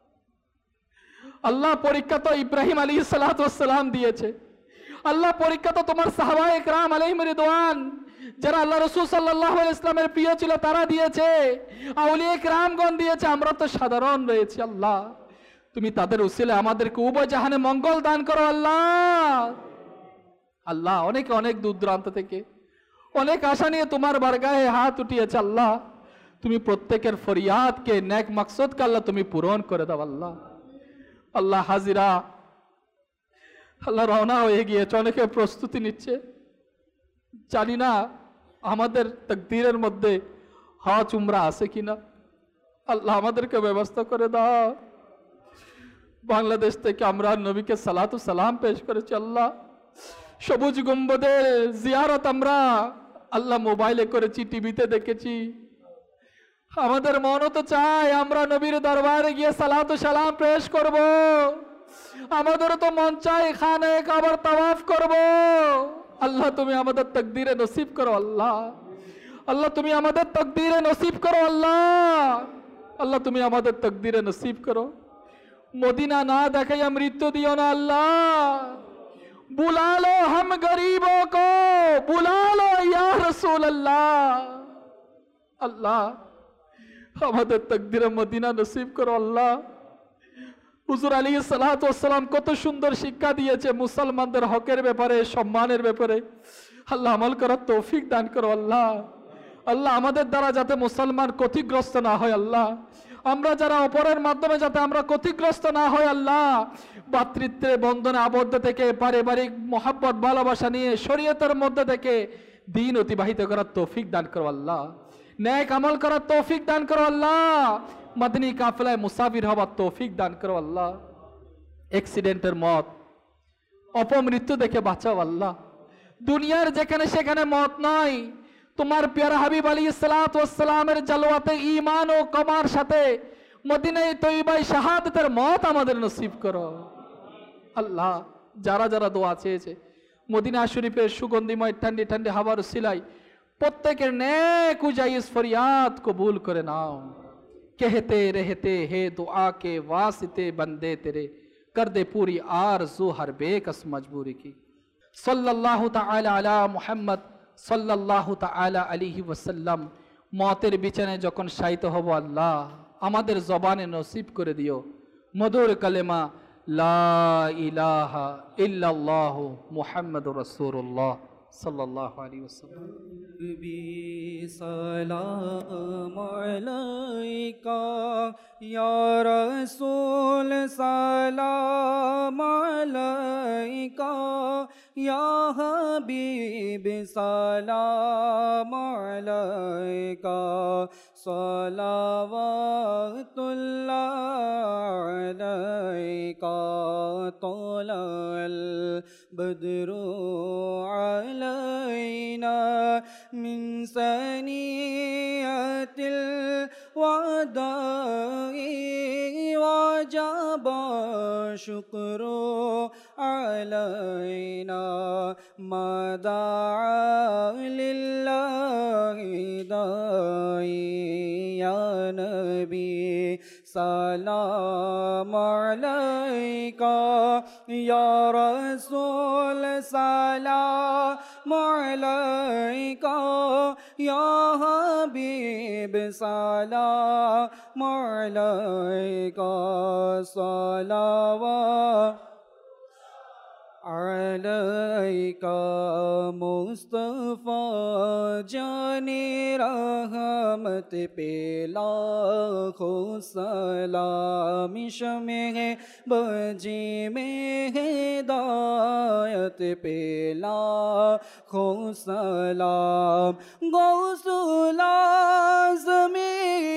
Speaker 3: আল্লাহ, পরীক্ষা তো ইব্রাহিম আলাইহিস সালাতু ওয়াস সালাম দিয়েছে। আল্লাহ, পরীক্ষা তো তোমার সাহাবায়ে কেরাম আলাইহিম রিদওয়ান, যারা আল্লাহ রাসূল সাল্লাল্লাহু আলাইহি ওয়াসাল্লামের প্রিয় ছিল, তারা দিয়েছে, আউলিয়া কেরামগণ দিয়েছে। আমরা তো সাধারণ রয়েছি। আল্লাহ, তুমি তাদের উসিলে আমাদেরকে উভয় জাহানে মঙ্গল দান করো। আল্লাহ আল্লাহ, অনেকে অনেক দূর দূরান্ত থেকে অনেক আশা নিয়ে তোমার বারগাহে হাত উঠিয়েছে। আল্লাহ, তুমি প্রত্যেকের ফরিয়াদকে, নেক মাকসুদকে আল্লাহ তুমি পূরণ করে দাও। আল্লাহ আল্লাহ, হাজিরা আল্লাহ রওনা হয়ে গিয়েছে, অনেকে প্রস্তুতি নিচ্ছে। জানি না আমাদের তাকদীরের মধ্যে হজ উমরা আছে কিনা। আল্লাহ, আমাদেরকে ব্যবস্থা করে দাও। বাংলাদেশ থেকে আমরা নবীকে সালাতু সালাম পেশ করেছি। আল্লাহ, সবুজ গম্বুজের জিয়ারত আমরা আল্লাহ মোবাইলে করেছি, টিভিতে দেখেছি। আমাদের মনও তো চায় আমরা নবীর দরবারে গিয়ে সালাতু সালাম পেশ করব। আমাদেরও তো মন চায় খানে কাবার তাওয়াফ করব। আল্লাহ, তুমি আমাদের তাকদীরে নসিব করো। আল্লাহ আল্লাহ, তুমি আমাদের তাকদীরে নসিব করো। আল্লাহ আল্লাহ, তুমি আমাদের তাকদীরে নসিব করো। মদিনা না দেখাইয়া মৃত্যু দিও না। আল্লাহ, বুলা লো हम गरीबों को, बुला लो या रसूल अल्लाह। আল্লাহ, আমাদের তাকদীরে মদিনা নসিব করো। আল্লাহ, হুজুর আলাইহিস সালাতু ওয়াস সালাম কত সুন্দর শিক্ষা দিয়েছে মুসলমানদের হকের ব্যাপারে, সম্মানের ব্যাপারে। আল্লাহ, আমল করার তৌফিক দান করো। আল্লাহ আল্লাহ, আমাদের দ্বারা যাতে মুসলমান ক্ষতিগ্রস্ত না হয়। আল্লাহ আমরা যারা অপরের মাধ্যমে যাতে আমরা ক্ষতিগ্রস্ত না হই আল্লাহ, ভাতৃত্বের বন্ধনে আবদ্ধ থেকে পারিবারিক মহাব্বত ভালোবাসা নিয়ে শরীয়তের মধ্যে থেকে দিন অতিবাহিত করার তৌফিক দান করো আল্লাহ, ন্যাক আমল করার তৌফিক দান করো আল্লাহ, মদনী কাফেলায় মুসাফির হওয়ার তৌফিক দান করো আল্লাহ, অ্যাক্সিডেন্টের মত অপমৃত্যু দেখে বাঁচাও আল্লাহ। দুনিয়ার যেখানে সেখানে মত নাই, তোমার প্যারা হাবিব আলাইহিস সালাতু ওয়াস সালামের জালওয়াতে ঈমান ও কমার সাথে মদিনায়ে তৈয়বায় শাহাদাতের মত আমাদের নসিব করো আল্লাহ। যারা যারা দোয়া চেয়েছে মদিনা শরীফের সুগন্ধিময় ঠান্ডি ঠান্ডি হাওয়ার উসিলায় প্রত্যেকের নেক ও জায়েজ ফরিয়াদ কবুল করে নাও। कहते रहते है दुआ के वास्ते बंदे तेरे, कर दे पूरी आरज़ू हर बेकस मजबूरी की। सल्लल्लाहु ताला अला मुहम्मद सल्लल्लाहु ताला अलैहि वसल्लम। मौतेर बिछाने যখন শায়িত হব আল্লাহ, আমাদের জবানে নসিব করে দিও মধুর কালেমা লা ইলাহা ইল্লাল্লাহ মুহাম্মাদুর রাসূলুল্লাহ सल्लल्लाहु अलैहि वसल्लम।
Speaker 1: भी सलाम अलैका या रसूल, सलाम अलैका या हबीब, सलाम अलैका सलावतुल्लाह अलैका तौलल बदरु अलैना मिन सनियतिल वदाई वजब शुक्रो अलैना मदा लिल्लाहि दाई या नबी सलाम अलैका या रसूल, सलाम अलैका या हबीब, सलाम अलैका सलावत अलैका मुस्तफ़ा जाने रहमत पे लाखों सलाम, शमे बजी में हिदायत पे लाखों सलाम, गौसुल आज़मी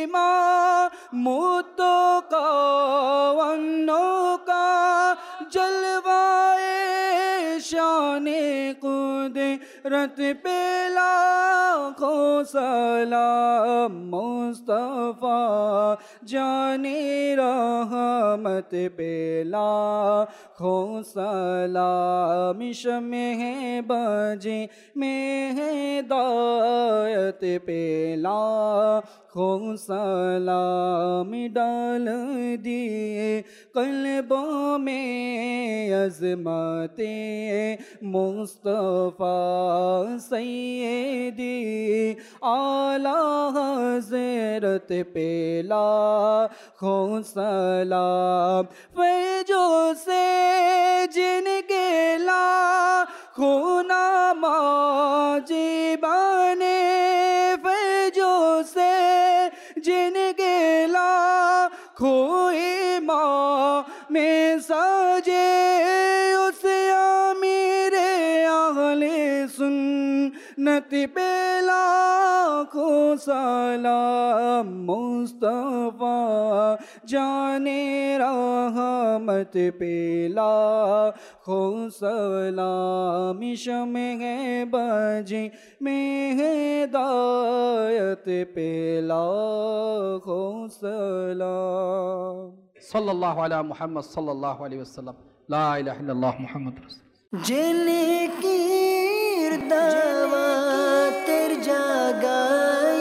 Speaker 1: मुतो का वन्नो का जलवाए शाने कुदरत पे लाखों सलाम, मुस्तफ़ा जाने रहमत पे लाखों सलाम, शमे बजे में हिदायत पे लाखों सलाम, डाल दिए कल्बों में अज़मते मुस्तफ़ा सैयदी आला हज़रत पे लाखों सलाम, फैजो से जिनके लाखों नामा जीबाने, फैजो से जिनके लाखों ईमान में सजे, उस अमीर अहले सुन्नत पे लाखों सलाम, मुस्तफ़ा जाने रहमत पे लाखों सलाम, शमे बजी में हिदायत पे लाखों सलाम।
Speaker 3: सल्लल्लाहु अला मुहम्मद सल्लल्लाहु अलैहि वसल्लम। ला इलाहा इल्लल्लाह मुहम्मद रसूल।
Speaker 2: जिनकी दावत जगा